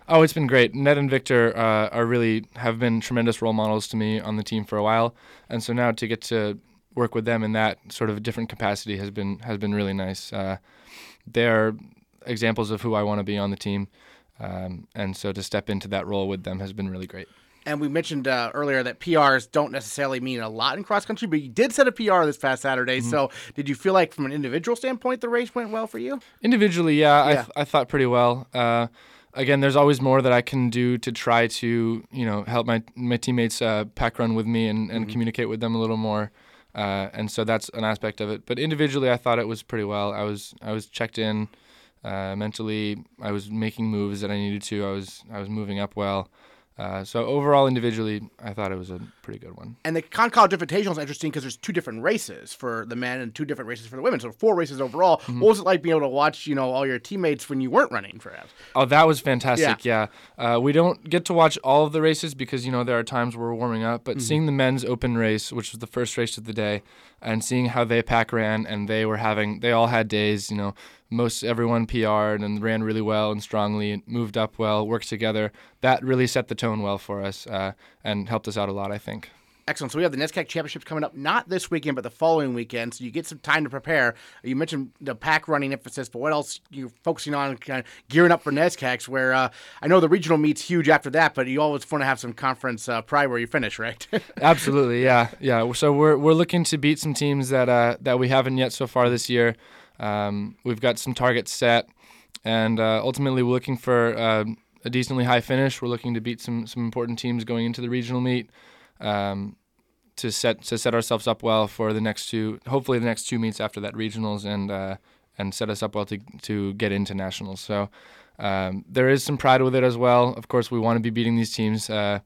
Oh, it's been great. Ned and Victor uh, are really have been tremendous role models to me on the team for a while, and so now to get to work with them in that sort of different capacity has been has been really nice. Uh, they're examples of who I want to be on the team, um, and so to step into that role with them has been really great. And we mentioned uh, earlier that P Rs don't necessarily mean a lot in cross country, but you did set a P R this past Saturday. Mm-hmm. So did you feel like from an individual standpoint the race went well for you? Individually, yeah, yeah. I, th- I thought pretty well. Uh, again, there's always more that I can do to try to, you know, help my my teammates uh, pack run with me and, and mm-hmm. communicate with them a little more. Uh, and so that's an aspect of it. But individually, I thought it was pretty well. I was I was checked in uh, mentally. I was making moves that I needed to. I was I was moving up well. Uh, so overall, individually, I thought it was a pretty good one. And the Con College Invitational is interesting because there's two different races for the men and two different races for the women. So four races overall. Mm-hmm. What was it like being able to watch, you know, all your teammates when you weren't running, perhaps? Oh, that was fantastic. Yeah, yeah. Uh, we don't get to watch all of the races because you know there are times where we're warming up. But mm-hmm. seeing the men's open race, which was the first race of the day, and seeing how they pack ran, and they were having, they all had days, you know. Most everyone P R'd and ran really well and strongly, moved up well, worked together. That really set the tone well for us uh, and helped us out a lot, I think. Excellent. So we have the NESCAC Championships coming up, not this weekend, but the following weekend. So you get some time to prepare. You mentioned the pack running emphasis, but what else you're focusing on, kind of gearing up for NESCACs, where uh, I know the regional meet's huge after that, but you always want to have some conference uh, pride where you finish, right? Absolutely, yeah. yeah. So we're we're looking to beat some teams that uh, that we haven't yet so far this year. Um, we've got some targets set, and uh, ultimately we're looking for uh, a decently high finish. We're looking to beat some some important teams going into the regional meet um, to set to set ourselves up well for the next two, hopefully the next two meets after that regionals, and uh, and set us up well to to get into nationals. So um, there is some pride with it as well. Of course, we want to be beating these teams, uh,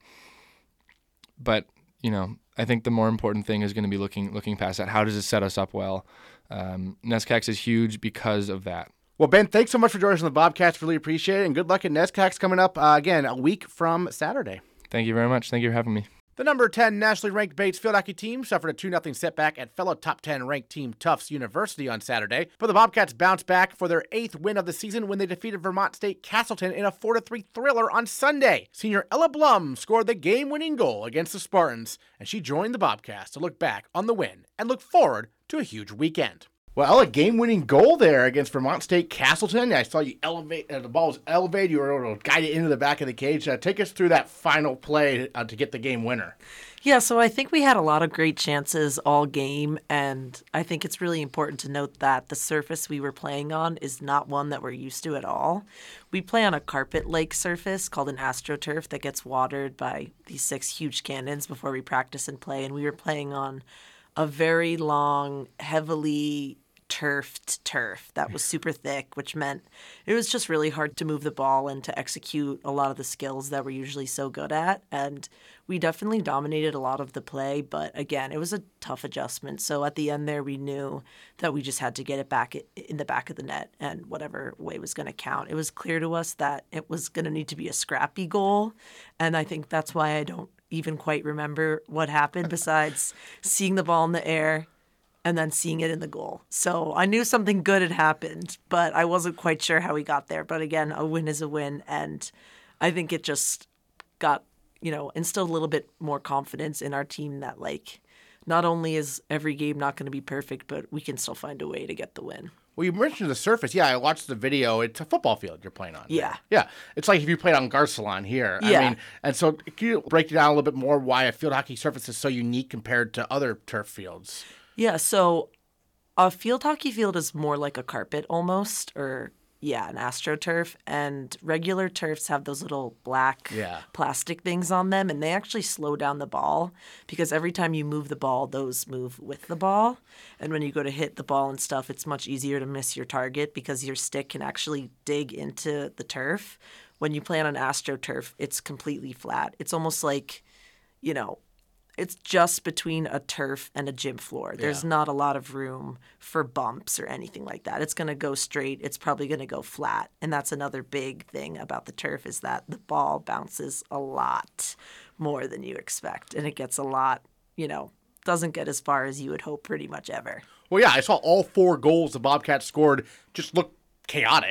but you know, I think the more important thing is going to be looking looking past that. How does it set us up well? Um, NESCACs is huge because of that. Well, Ben, thanks so much for joining us on the Bobcats. Really appreciate it. And good luck at NESCACs coming up, uh, again, a week from Saturday. Thank you very much. Thank you for having me. The number ten nationally ranked Bates field hockey team suffered a two nothing setback at fellow top ten ranked team Tufts University on Saturday, but the Bobcats bounced back for their eighth win of the season when they defeated Vermont State Castleton in a four to three thriller on Sunday. Senior Ella Blum scored the game-winning goal against the Spartans, and she joined the Bobcats to look back on the win and look forward to a huge weekend. Well, a game-winning goal there against Vermont State Castleton. I saw you elevate, uh, the ball was elevated. You were able to guide it into the back of the cage. Uh, take us through that final play uh, to get the game winner. Yeah, so I think we had a lot of great chances all game, and I think it's really important to note that the surface we were playing on is not one that we're used to at all. We play on a carpet-like surface called an AstroTurf that gets watered by these six huge cannons before we practice and play, and we were playing on a very long, heavily turfed turf that was super thick, which meant it was just really hard to move the ball and to execute a lot of the skills that we're usually so good at. And we definitely dominated a lot of the play, but again, it was a tough adjustment. So at the end there, we knew that we just had to get it back in the back of the net, and whatever way was going to count. It was clear to us that it was going to need to be a scrappy goal, and I think that's why I don't even quite remember what happened besides seeing the ball in the air and then seeing it in the goal. So I knew something good had happened, but I wasn't quite sure how we got there. But again, a win is a win, and I think it just got, you know, instilled a little bit more confidence in our team that, like, not only is every game not going to be perfect, but we can still find a way to get the win. Well, you mentioned the surface. Yeah, I watched the video. It's a football field you're playing on. Yeah. Yeah. It's like if you played on Garcelon here. Yeah. I mean, and so can you break it down a little bit more why a field hockey surface is so unique compared to other turf fields? Yeah, so a field hockey field is more like a carpet almost, or, yeah, an AstroTurf. And regular turfs have those little black yeah. plastic things on them, and they actually slow down the ball because every time you move the ball, those move with the ball. And when you go to hit the ball and stuff, it's much easier to miss your target because your stick can actually dig into the turf. When you play on an AstroTurf, it's completely flat. It's almost like, you know, it's just between a turf and a gym floor. There's yeah. not a lot of room for bumps or anything like that. It's going to go straight. It's probably going to go flat. And that's another big thing about the turf is that the ball bounces a lot more than you expect. And it gets a lot, you know, doesn't get as far as you would hope pretty much ever. Well, yeah, I saw all four goals the Bobcats scored just look chaotic.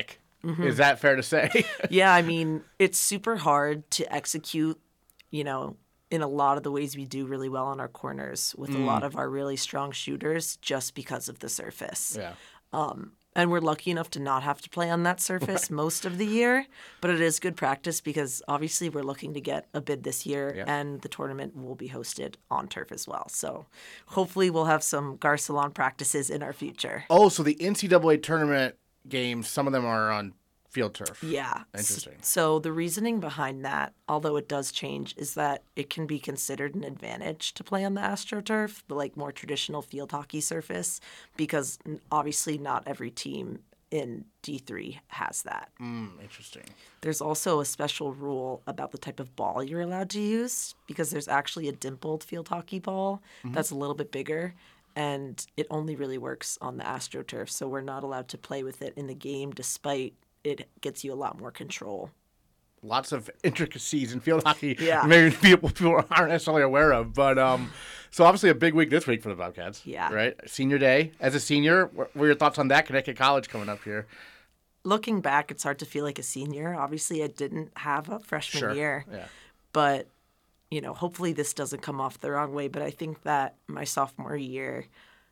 Is that fair to say? Yeah, I mean, it's super hard to execute, you know, in a lot of the ways we do really well on our corners with a lot of our really strong shooters just because of the surface. Yeah. And we're lucky enough to not have to play on that surface most of the year, but it is good practice because obviously we're looking to get a bid this year, Yeah. and the tournament will be hosted on turf as well. So hopefully we'll have some Garcelon practices in our future. Oh, so the N C double A tournament games, some of them are on field turf. Yeah. Interesting. S- So the reasoning behind that, although it does change, is that it can be considered an advantage to play on the AstroTurf, the like more traditional field hockey surface, because n- obviously not every team in D three has that. Mm, interesting. There's also a special rule about the type of ball you're allowed to use because there's actually a dimpled field hockey ball that's a little bit bigger, and it only really works on the AstroTurf, so we're not allowed to play with it in the game despite it gets you a lot more control. Lots of intricacies in field hockey. Yeah. Maybe people, people aren't necessarily aware of. But um, so obviously a big week this week for the Bobcats. Yeah. Right. Senior day. As a senior, what were your thoughts on that? Connecticut College coming up here. Looking back, it's hard to feel like a senior. Obviously, I didn't have a freshman Sure. year, Yeah. but you know, hopefully this doesn't come off the wrong way. But I think that my sophomore year,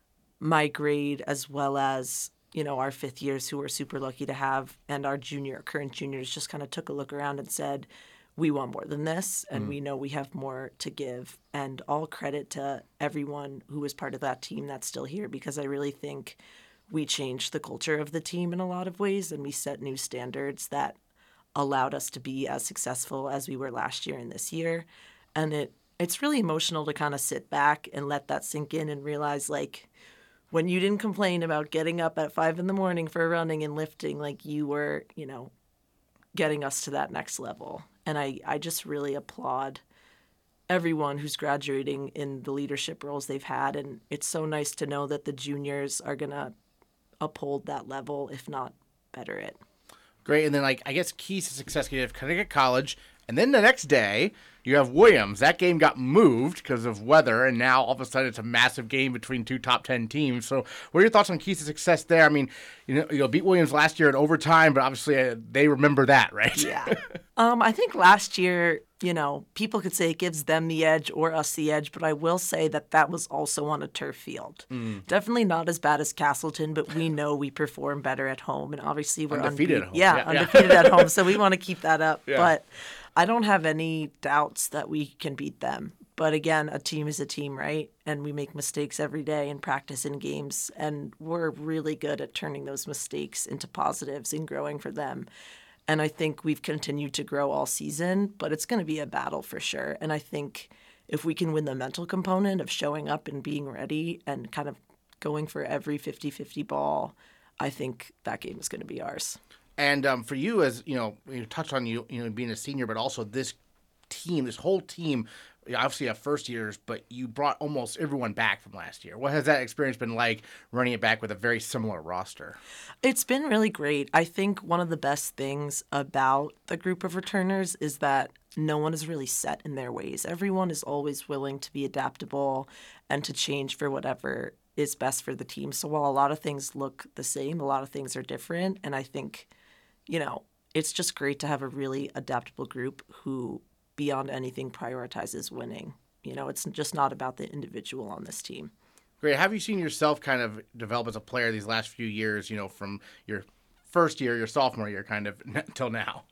my grade, as well as you know our fifth years, who we're super lucky to have, and our junior, current juniors, just kind of took a look around and said, we want more than this, and we know we have more to give. And all credit to everyone who was part of that team that's still here, because I really think we changed the culture of the team in a lot of ways, and we set new standards that allowed us to be as successful as we were last year and this year. And it it's really emotional to kind of sit back and let that sink in and realize, like, when you didn't complain about getting up at five in the morning for running and lifting, like, you were, you know, getting us to that next level. And I, I just really applaud everyone who's graduating in the leadership roles they've had. And it's so nice to know that the juniors are going to uphold that level, if not better it. Great. And then, like, I guess keys to success, you have Connecticut College. And then the next day, you have Williams. That game got moved because of weather, and now all of a sudden it's a massive game between two top ten teams. So what are your thoughts on keys to success there? I mean, you know, you beat Williams last year in overtime, but obviously uh, they remember that, right? Yeah. um, I think last year, you know, people could say it gives them the edge or us the edge, but I will say that that was also on a turf field. Mm. Definitely not as bad as Castleton, but we know we perform better at home, and obviously we're Undefeated unbe- at home. Yeah, Yeah, yeah. undefeated at home, so we want to keep that up. Yeah. But I don't have any doubts that we can beat them. But again, a team is a team, right? And we make mistakes every day in practice and games, and we're really good at turning those mistakes into positives and growing for them. And I think we've continued to grow all season, but it's going to be a battle for sure. And I think if we can win the mental component of showing up and being ready and kind of going for every fifty-fifty ball, I think that game is going to be ours. And um, for you, as you know, you touched on you, you know, being a senior, but also this team, this whole team. You obviously have first years, but you brought almost everyone back from last year. What has that experience been like, running it back with a very similar roster? It's been really great. I think one of the best things about the group of returners is that no one is really set in their ways. Everyone is always willing to be adaptable and to change for whatever is best for the team. So while a lot of things look the same, a lot of things are different. And I think, you know, it's just great to have a really adaptable group who, beyond anything, prioritizes winning. You know, it's just not about the individual on this team. Great. Have you seen yourself kind of develop as a player these last few years, you know, from your first year, your sophomore year, kind of until now?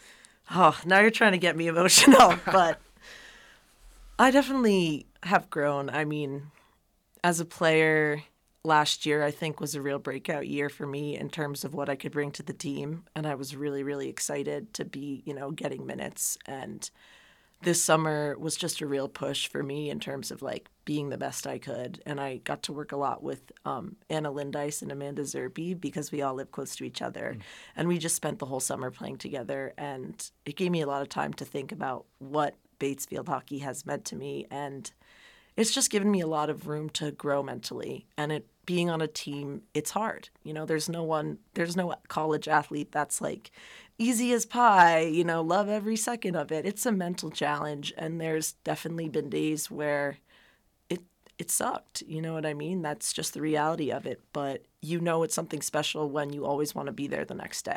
Oh, now you're trying to get me emotional, but I definitely have grown. I mean, as a player, last year I think was a real breakout year for me in terms of what I could bring to the team, and I was really, really excited to be, you know, getting minutes. And this summer was just a real push for me in terms of like being the best I could. And I got to work a lot with um, Anna Lindice and Amanda Zerbe because we all live close to each other. Mm. And we just spent the whole summer playing together. And it gave me a lot of time to think about what Bates Field Hockey has meant to me. And it's just given me a lot of room to grow mentally. And it being on a team, it's hard. You know, there's no one, there's no college athlete that's like easy as pie, you know, love every second of it. It's a mental challenge. And there's definitely been days where it it sucked. You know what I mean? That's just the reality of it. But you know it's something special when you always want to be there the next day.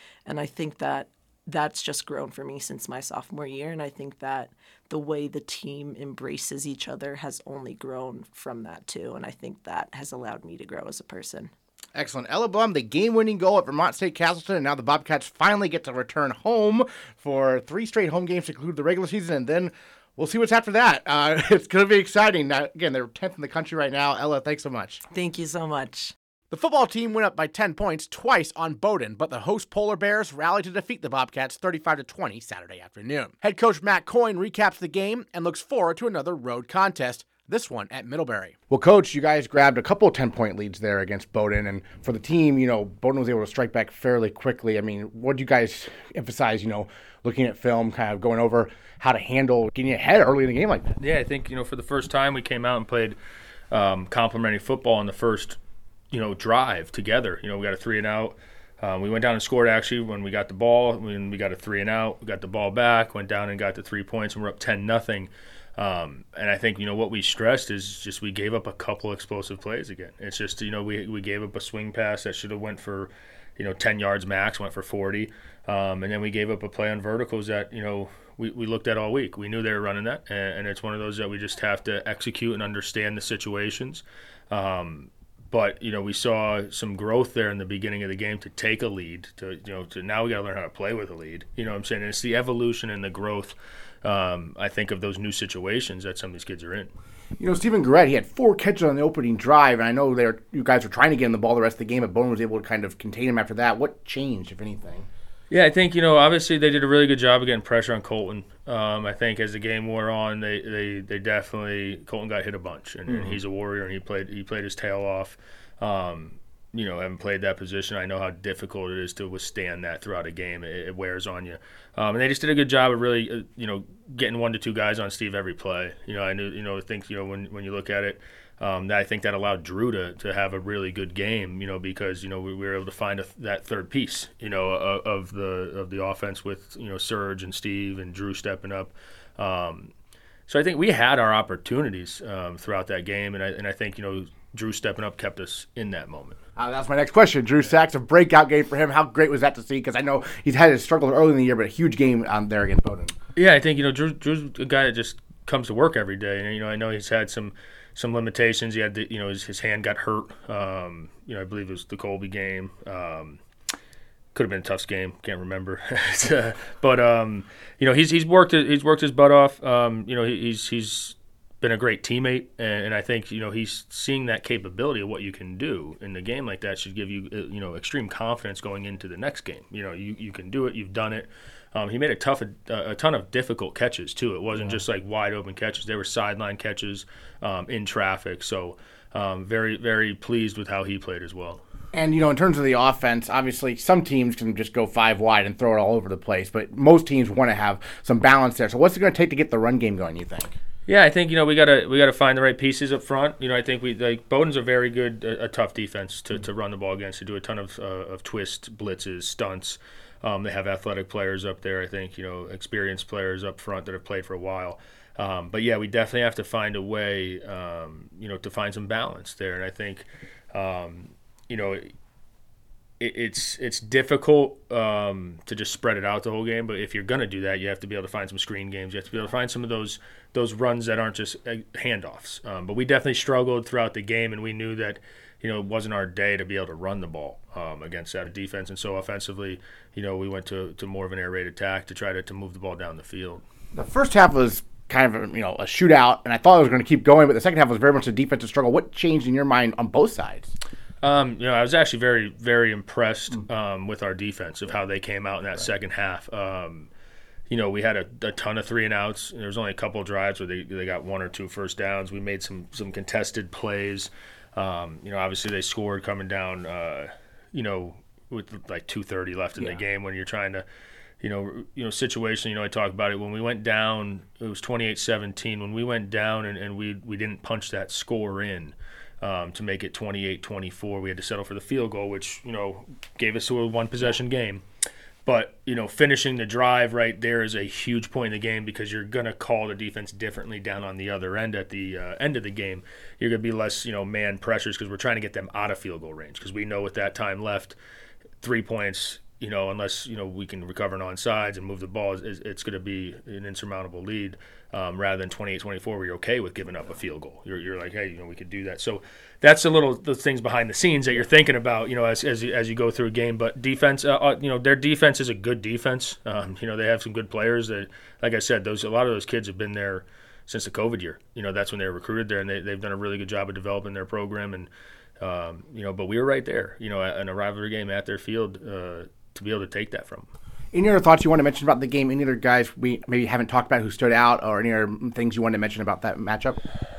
And I think that that's just grown for me since my sophomore year. And I think that the way the team embraces each other has only grown from that too. And I think that has allowed me to grow as a person. Excellent. Ella Blum, the game-winning goal at Vermont State Castleton, and now the Bobcats finally get to return home for three straight home games to conclude the regular season, and then we'll see what's after that. Uh, it's going to be exciting. Now, again, they're tenth in the country right now. Ella, thanks so much. Thank you so much. The football team went up by ten points twice on Bowdoin, but the host Polar Bears rallied to defeat the Bobcats thirty-five to twenty Saturday afternoon. Head coach Matt Coyne recaps the game and looks forward to another road contest, this one at Middlebury. Well, Coach, you guys grabbed a couple of ten-point leads there against Bowdoin, and for the team, you know, Bowdoin was able to strike back fairly quickly. I mean, what did you guys emphasize, you know, looking at film, kind of going over how to handle getting ahead early in the game like that? Yeah, I think, you know, for the first time we came out and played um, complimentary football in the first, you know, drive together. You know, we got a three and out. Um, we went down and scored actually when we got the ball. When we got a three and out, we got the ball back, went down and got the three points, and we're up ten nothing. Um, and I think, you know, what we stressed is just we gave up a couple explosive plays again. It's just, you know, we we gave up a swing pass that should have went for, you know, ten yards max, went for forty. Um, and then we gave up a play on verticals that, you know, we, we looked at all week. We knew they were running that, and, and it's one of those that we just have to execute and understand the situations. Um, but, you know, we saw some growth there in the beginning of the game to take a lead, to, you know, to now we got to learn how to play with a lead. You know what I'm saying? And it's the evolution and the growth, um, I think, of those new situations that some of these kids are in. You know, Stephen Garrett, he had four catches on the opening drive, and I know they're, you guys were trying to get him the ball the rest of the game, but Bowdoin was able to kind of contain him after that. What changed, if anything? Yeah, I think, you know, obviously they did a really good job of getting pressure on Colton. Um, I think as the game wore on, they, they, they definitely – Colton got hit a bunch, and, mm-hmm. and he's a warrior, and he played he played his tail off. Um, you know, haven't played that position. I know how difficult it is to withstand that throughout a game. It, it wears on you. Um, and they just did a good job of really, uh, you know, getting one to two guys on Steve every play. You know, I knew, you know, I think, you know, when when you look at it, um, that I think that allowed Drew to, to have a really good game, you know, because, you know, we, we were able to find a, that third piece, you know, of, of the of the offense with, you know, Serge and Steve and Drew stepping up. Um, so I think we had our opportunities um, throughout that game, and I and I think, you know, Drew stepping up kept us in that moment. Uh, that's my next question. Drew Sachs, a breakout game for him. How great was that to see? Because I know he's had his struggles early in the year, but a huge game um, there against Bowdoin. Yeah, I think, you know, Drew, Drew's a guy that just comes to work every day. And, you know, I know he's had some some limitations. He had, the, you know, his, his hand got hurt. Um, you know, I believe it was the Colby game. Um, could have been a tough game. Can't remember. but, um, you know, he's he's worked he's worked his butt off. Um, you know, he, he's he's been a great teammate, and, and I think, you know, he's seeing that capability of what you can do in the game like that should give you, you know, extreme confidence going into the next game. You know, you, you can do it. You've done it. Um, he made a tough, a, a ton of difficult catches too. It wasn't yeah. just like wide open catches. They were sideline catches um, in traffic. So um, very, very pleased with how he played as well. And, you know, in terms of the offense, obviously some teams can just go five wide and throw it all over the place, but most teams want to have some balance there. So what's it going to take to get the run game going, you think? Yeah, I think, you know, we gotta we gotta find the right pieces up front. You know, I think we like Bowdoin's a very good, a, a tough defense to, to run the ball against. To do a ton of uh, of twist, blitzes, stunts. Um, they have athletic players up there. I think, you know, experienced players up front that have played for a while. Um, but yeah, we definitely have to find a way, um, you know, to find some balance there. And I think, um, you know. It, It's it's difficult um, to just spread it out the whole game, but if you're going to do that, you have to be able to find some screen games. You have to be able to find some of those those runs that aren't just handoffs. Um, but we definitely struggled throughout the game, and we knew that, you know, it wasn't our day to be able to run the ball um, against that defense. And so offensively, you know, we went to, to more of an air raid attack to try to, to move the ball down the field. The first half was kind of a, you know, a shootout, and I thought it was going to keep going, but the second half was very much a defensive struggle. What changed in your mind on both sides? Um, you know, I was actually very, very impressed um, with our defense of how they came out in that right. second half. Um, you know, we had a, a ton of three and outs. There was only a couple of drives where they they got one or two first downs. We made some some contested plays. Um, you know, obviously they scored coming down. Uh, you know, with like two thirty left in yeah. the game when you're trying to. You know, you know, situation, you know, I talk about it. When we went down, it was twenty-eight seventeen. When we went down and, and we we didn't punch that score in. Um, to make it twenty-eight twenty-four, we had to settle for the field goal, which, you know, gave us to a one-possession game. But, you know, finishing the drive right there is a huge point in the game because you're going to call the defense differently down on the other end at the uh, end of the game. You're going to be less, you know, man pressures because we're trying to get them out of field goal range because we know with that time left, three points, you know, unless, you know, we can recover on sides and move the ball, it's, it's going to be an insurmountable lead um, rather than twenty-eight twenty-four where you're okay with giving up a field goal. You're, you're like, hey, you know, we could do that. So that's a little the things behind the scenes that you're thinking about, you know, as as you, as you go through a game. But defense, uh, you know, their defense is a good defense. Um, you know, they have some good players that, like I said, those a lot of those kids have been there since the COVID year. You know, that's when they were recruited there, and they, they've done a really good job of developing their program. And, um, you know, but we were right there, you know, in a rivalry game at their field uh, to be able to take that from them. Any other thoughts you want to mention about the game? Any other guys we maybe haven't talked about who stood out, or any other things you want to mention about that matchup?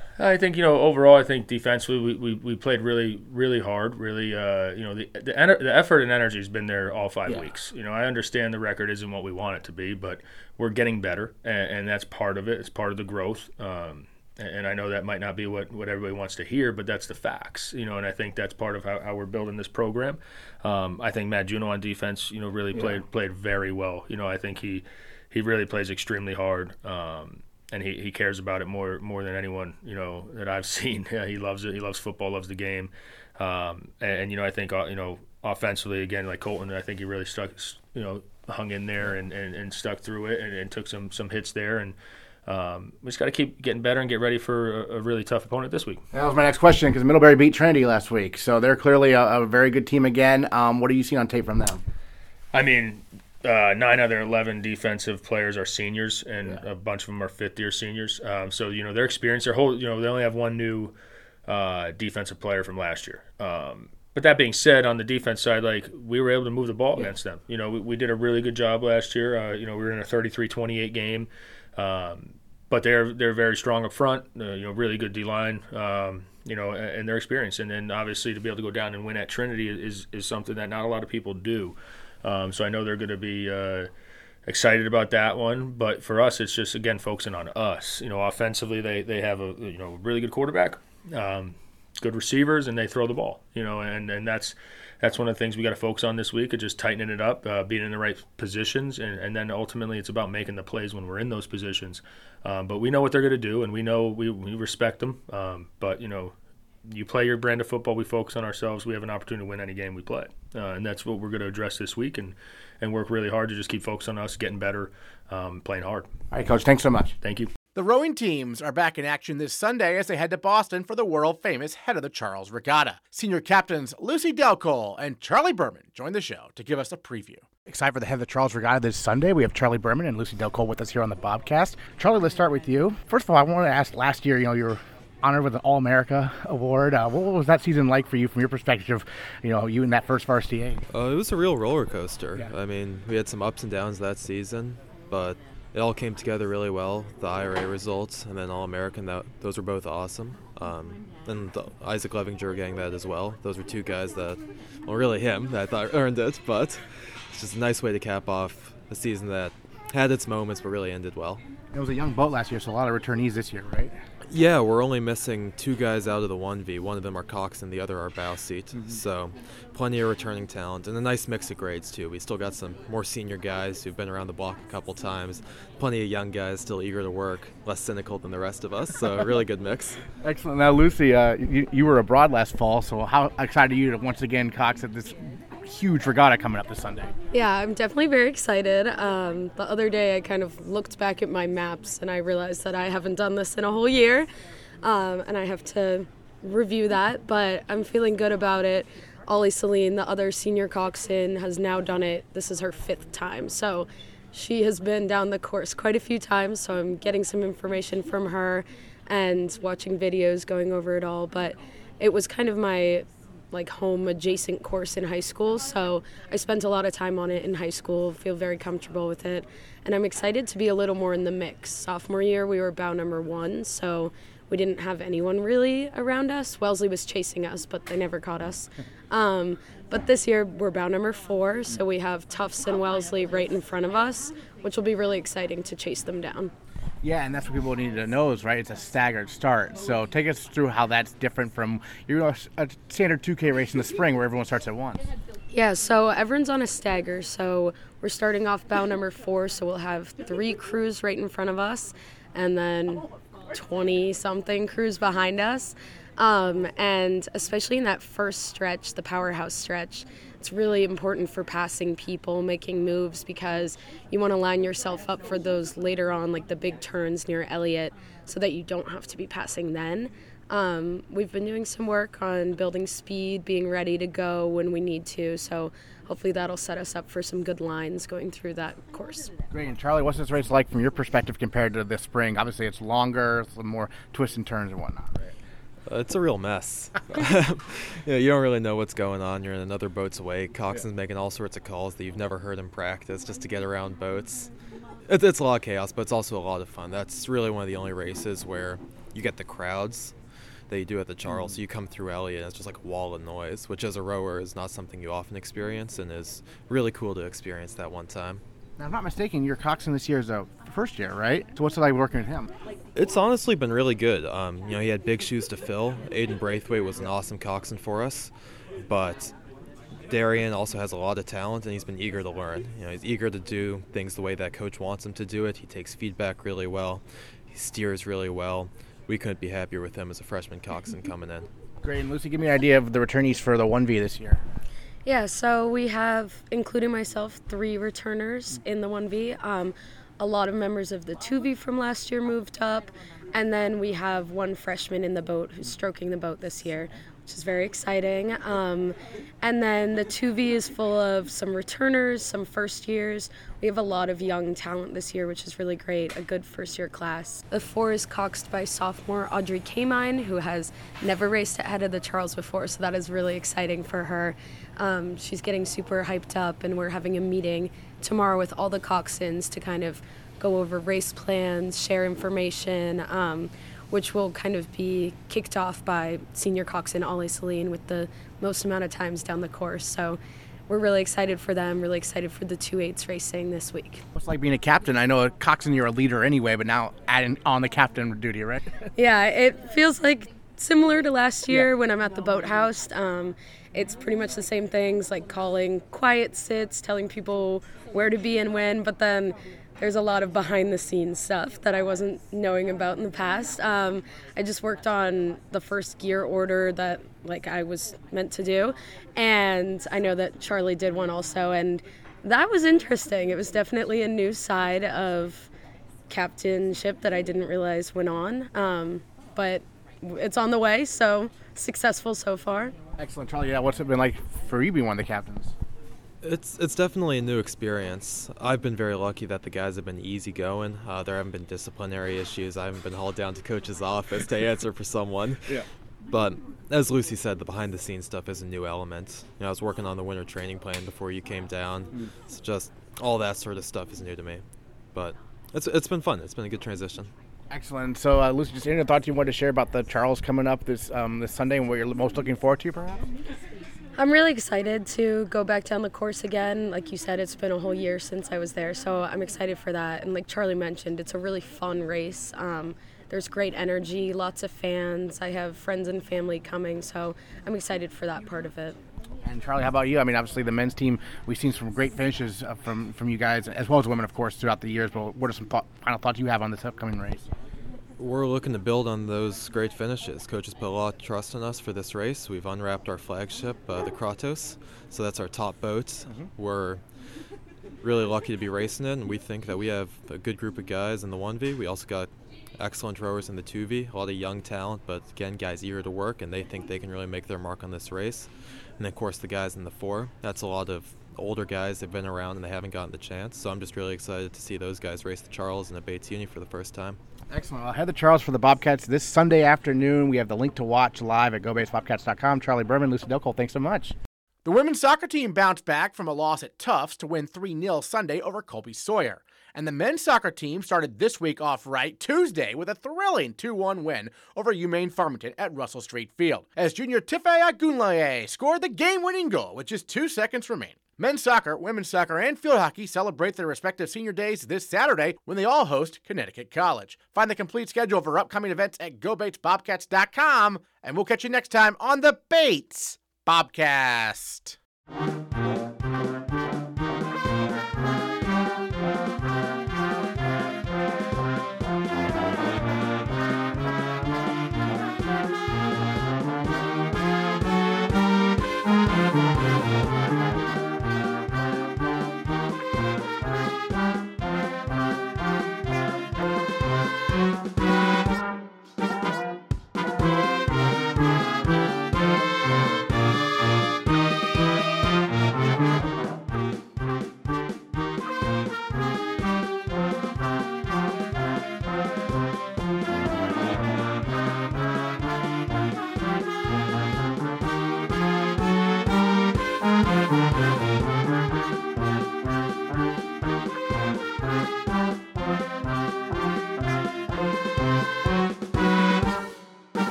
I think, you know, overall, I think defensively we, we, we played really, really hard. Really, uh, you know, the the, ener- the effort and energy has been there all five yeah. weeks. You know, I understand the record isn't what we want it to be, but we're getting better, and, and that's part of it. It's part of the growth. Um, and, and I know that might not be what, what everybody wants to hear, but that's the facts. You know, and I think that's part of how, how we're building this program. Um, I think Matt Juno on defense, you know, really yeah. played played very well. You know, I think he he really plays extremely hard. Um, And he, he cares about it more more than anyone, you know, that I've seen. Yeah, he loves it. He loves football, loves the game. Um, and, and, you know, I think, uh, you know, offensively, again, like Colton, I think he really stuck, you know, hung in there and, and, and stuck through it and, and took some, some hits there. And um, we just got to keep getting better and get ready for a, a really tough opponent this week. That was my next question, because Middlebury beat Trinity last week. So they're clearly a, a very good team again. Um, what are you seeing on tape from them? I mean – Uh, nine out of their eleven defensive players are seniors, and yeah. a bunch of them are fifth-year seniors. Um, so, you know, their experience, their whole, you know, they only have one new uh, defensive player from last year. Um, but that being said, on the defense side, like, we were able to move the ball yeah. against them. You know, we, we did a really good job last year. Uh, you know, we were in a thirty-three twenty-eight game. Um, but they're they're very strong up front, uh, you know, really good D-line, um, you know, and, and their experience. And then, obviously, to be able to go down and win at Trinity is, is something that not a lot of people do. Um, so I know they're going to be uh, excited about that one, but for us, it's just again focusing on us. You know, offensively, they, they have a you know really good quarterback, um, good receivers, and they throw the ball. You know, and, and that's that's one of the things we got to focus on this week, is just tightening it up, uh, being in the right positions, and, and then ultimately it's about making the plays when we're in those positions. Um, but we know what they're going to do, and we know we we respect them. Um, but you know. You play your brand of football, we focus on ourselves, we have an opportunity to win any game we play. Uh, and that's what we're going to address this week, and, and work really hard to just keep focusing on us, getting better, um, playing hard. All right, Coach, thanks so much. Thank you. The rowing teams are back in action this Sunday as they head to Boston for the world-famous Head of the Charles Regatta. Senior captains Lucy Delcole and Charlie Berman join the show to give us a preview. Excited for the Head of the Charles Regatta this Sunday. We have Charlie Berman and Lucy Delcole with us here on the Bobcast. Charlie, let's start with you. First of all, I want to ask, last year, you know, you were honored with an All-America award. Uh, what was that season like for you, from your perspective, you know, you in that first varsity A? Uh, it was a real roller coaster. Yeah. I mean, we had some ups and downs that season, but it all came together really well. The I R A results and then All-American, that those were both awesome. Um, and the Isaac Levinger getting that as well. Those were two guys that, well, really him, that I thought earned it, but it's just a nice way to cap off a season that had its moments but really ended well. It was a young boat last year, so a lot of returnees this year, right? Yeah, we're only missing two guys out of the one V. One of them are Cox and the other are bow seat. Mm-hmm. So plenty of returning talent and a nice mix of grades too. We still got some more senior guys who've been around the block a couple times. Plenty of young guys still eager to work, less cynical than the rest of us. So a really good mix. Excellent. Now, Lucy, uh, you, you were abroad last fall, so how excited are you to once again, Cox, at this huge regatta coming up this Sunday? Yeah, I'm definitely very excited. Um, the other day I kind of looked back at my maps and I realized that I haven't done this in a whole year, um, and I have to review that, but I'm feeling good about it. Ollie Celine, the other senior coxswain, has now done it. This is her fifth time, so she has been down the course quite a few times, so I'm getting some information from her and watching videos, going over it all, but it was kind of my like home adjacent course in high school, so I spent a lot of time on it in high school, feel very comfortable with it, and I'm excited to be a little more in the mix. Sophomore year we were bow number one, so we didn't have anyone really around us. Wellesley was chasing us, but they never caught us. Um, but this year we're bow number four, so we have Tufts and Wellesley right in front of us, which will be really exciting to chase them down. Yeah, and that's what people need to know is, right, it's a staggered start. So take us through how that's different from you know, a standard two K race in the spring where everyone starts at once. Yeah, so everyone's on a stagger. So we're starting off bow number four, so we'll have three crews right in front of us and then twenty-something crews behind us. Um, and especially in that first stretch, the powerhouse stretch, it's really important for passing people, making moves, because you want to line yourself up for those later on, like the big turns near Elliott, so that you don't have to be passing then. Um, we've been doing some work on building speed, being ready to go when we need to, so hopefully that'll set us up for some good lines going through that course. Great. And Charlie, what's this race like from your perspective compared to this spring? Obviously, it's longer, it's more twists and turns and whatnot, right? Uh, it's a real mess. you know, you don't really know what's going on. You're in another boat's wake. Coxon's yeah. making all sorts of calls that you've never heard in practice just to get around boats. It's, it's a lot of chaos, but it's also a lot of fun. That's really one of the only races where you get the crowds that you do at the Charles. So you come through Elliott, and it's just like a wall of noise, which as a rower is not something you often experience, and is really cool to experience that one time. Now, if I'm not mistaken, your coxswain this year is a first year, right? So what's it like working with him? It's honestly been really good. Um, you know, he had big shoes to fill. Aiden Braithwaite was an awesome coxswain for us, but Darian also has a lot of talent, and he's been eager to learn. You know, he's eager to do things the way that coach wants him to do it. He takes feedback really well. He steers really well. We couldn't be happier with him as a freshman coxswain coming in. Great. And Lucy, give me an idea of the returnees for the one V this year. Yeah, so we have, including myself, three returners in the one V. Um, a lot of members of the two V from last year moved up, and then we have one freshman in the boat who's stroking the boat this year, which is very exciting. Um, and then the two V is full of some returners, some first years. We have a lot of young talent this year, which is really great, a good first year class. The four is coxed by sophomore Audrey Kamine, who has never raced ahead of the Charles before, so that is really exciting for her. Um, she's getting super hyped up, and we're having a meeting tomorrow with all the coxswains to kind of go over race plans, share information, um, which will kind of be kicked off by senior coxswain Ollie Celine with the most amount of times down the course. So we're really excited for them, really excited for the two eights racing this week. What's it like being a captain? I know a coxswain, you're a leader anyway, but now adding on the captain duty, right? Yeah, it feels like similar to last year yeah. when I'm at the boathouse. Um, it's pretty much the same things, like calling quiet sits, telling people where to be and when, but then there's a lot of behind-the-scenes stuff that I wasn't knowing about in the past. Um, I just worked on the first gear order that like I was meant to do, and I know that Charlie did one also, and that was interesting. It was definitely a new side of captainship that I didn't realize went on, um, but it's on the way, so successful so far. Excellent, Charlie. Yeah, what's it been like for you being one of the captains? It's it's definitely a new experience. I've been very lucky that the guys have been easygoing. Uh, there haven't been disciplinary issues. I haven't been hauled down to coach's office to answer for someone. Yeah. But as Lucy said, the behind-the-scenes stuff is a new element. You know, I was working on the winter training plan before you came down. Mm. It's just all that sort of stuff is new to me. But it's it's been fun. It's been a good transition. Excellent. So, uh, Lucy, just any thoughts you wanted to share about the Charles coming up this um, this Sunday and what you're most looking forward to, perhaps? I'm really excited to go back down the course again. Like you said, it's been a whole year since I was there, so I'm excited for that. And like Charlie mentioned, it's a really fun race. Um, there's great energy, lots of fans. I have friends and family coming, so I'm excited for that part of it. And Charlie, how about you? I mean, obviously the men's team, we've seen some great finishes uh, from, from you guys, as well as women, of course, throughout the years. But what are some thought, final thoughts you have on this upcoming race? We're looking to build on those great finishes. Coach has put a lot of trust in us for this race. We've unwrapped our flagship, uh, the Kratos, so that's our top boat. Mm-hmm. We're really lucky to be racing it, and we think that we have a good group of guys in the one V. We also got excellent rowers in the two V, a lot of young talent, but again, guys eager to work, and they think they can really make their mark on this race. And then, of course, the guys in the four. That's a lot of older guys. They've been around and they haven't gotten the chance, so I'm just really excited to see those guys race the Charles in a Bates uni for the first time. Excellent. I'll head to Charles for the Bobcats this Sunday afternoon. We have the link to watch live at go bates bobcats dot com. Charlie Berman, Lucy Delcole, thanks so much. The women's soccer team bounced back from a loss at Tufts to win three nil Sunday over Colby Sawyer. And the men's soccer team started this week off right Tuesday with a thrilling two one win over UMaine Farmington at Russell Street Field, as junior Tife Agunlaye scored the game-winning goal with just two seconds remaining. Men's soccer, women's soccer, and field hockey celebrate their respective senior days this Saturday when they all host Connecticut College. Find the complete schedule for upcoming events at go bates bobcats dot com, and we'll catch you next time on the Bates Bobcast.